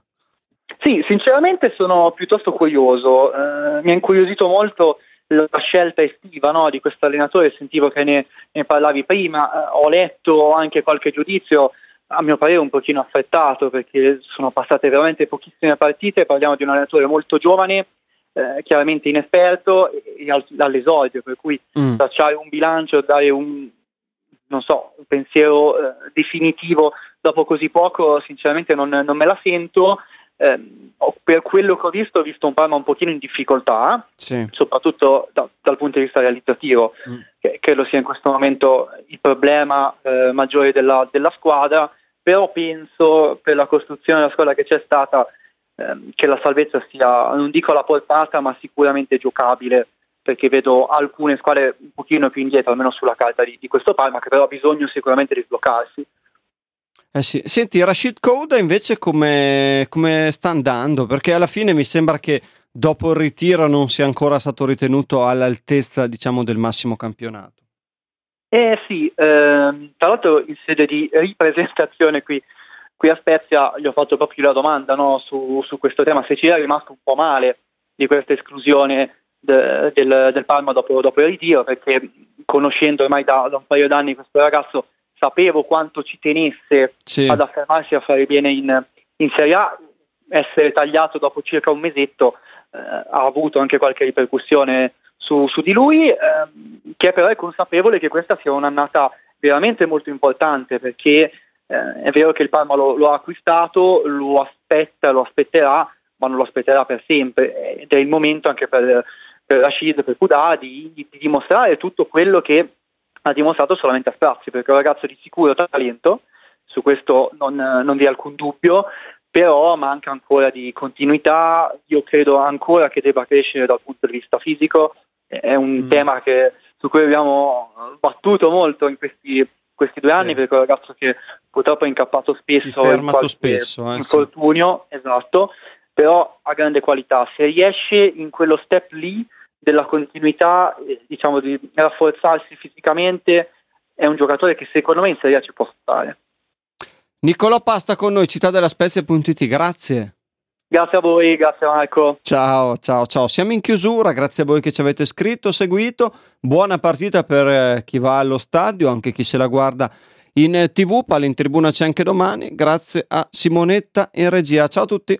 Sì, sinceramente sono piuttosto curioso, eh, mi ha incuriosito molto la scelta estiva, no, di questo allenatore. Sentivo che ne, ne parlavi prima, eh, ho letto anche qualche giudizio, a mio parere un pochino affrettato, perché sono passate veramente pochissime partite, parliamo di un allenatore molto giovane, eh, chiaramente inesperto e, e al, all'esordio, per cui mm. tracciare un bilancio, dare un, non so, un pensiero eh, definitivo dopo così poco, sinceramente non, non me la sento. Eh, per quello che ho visto, ho visto un Parma un pochino in difficoltà, sì. soprattutto da, dal punto di vista realizzativo, mm. che credo sia in questo momento il problema eh, maggiore della, della squadra, però penso, per la costruzione della squadra che c'è stata, ehm, che la salvezza sia, non dico alla portata, ma sicuramente giocabile, perché vedo alcune squadre un pochino più indietro, almeno sulla carta di, di questo Parma, che però ha bisogno sicuramente di sbloccarsi. Eh sì. Senti, Rashid Kouda invece come, come sta andando? Perché alla fine mi sembra che dopo il ritiro non sia ancora stato ritenuto all'altezza, diciamo, del massimo campionato. Eh sì, ehm, tra l'altro in sede di ripresentazione qui, qui a Spezia gli ho fatto proprio la domanda, no, su, su questo tema, se ci era rimasto un po' male di questa esclusione de, del, del Parma dopo, dopo il ritiro, perché conoscendo ormai da, da un paio d'anni questo ragazzo sapevo quanto ci tenesse sì. ad affermarsi e a fare bene in, in Serie A. Essere tagliato dopo circa un mesetto eh, ha avuto anche qualche ripercussione su, su di lui, eh, che però è consapevole che questa sia un'annata veramente molto importante, perché eh, è vero che il Parma lo, lo ha acquistato, lo aspetta, lo aspetterà, ma non lo aspetterà per sempre, ed è il momento anche per, per Rashid, per Kouda di, di dimostrare tutto quello che ha dimostrato solamente a sprazzi, perché è un ragazzo di sicuro talento, su questo non, non vi è alcun dubbio, però manca ancora di continuità. Io credo ancora che debba crescere dal punto di vista fisico, è un mm. tema che, su cui abbiamo battuto molto in questi, questi due anni, sì. perché è un ragazzo che purtroppo è incappato spesso, si ferma in qualche spesso, eh, infortunio, sì. esatto, però ha grande qualità. Se riesce in quello step lì della continuità, diciamo di rafforzarsi fisicamente, è un giocatore che secondo me in Serie A ci può stare. Nicolò Pasta con noi, cittadella spezia punto it, grazie. Grazie a voi, grazie Marco. Ciao, ciao, ciao. Siamo in chiusura, grazie a voi che ci avete scritto, seguito. Buona partita per chi va allo stadio, anche chi se la guarda in tivù. Palla in Tribuna c'è anche domani. Grazie a Simonetta in regia. Ciao a tutti.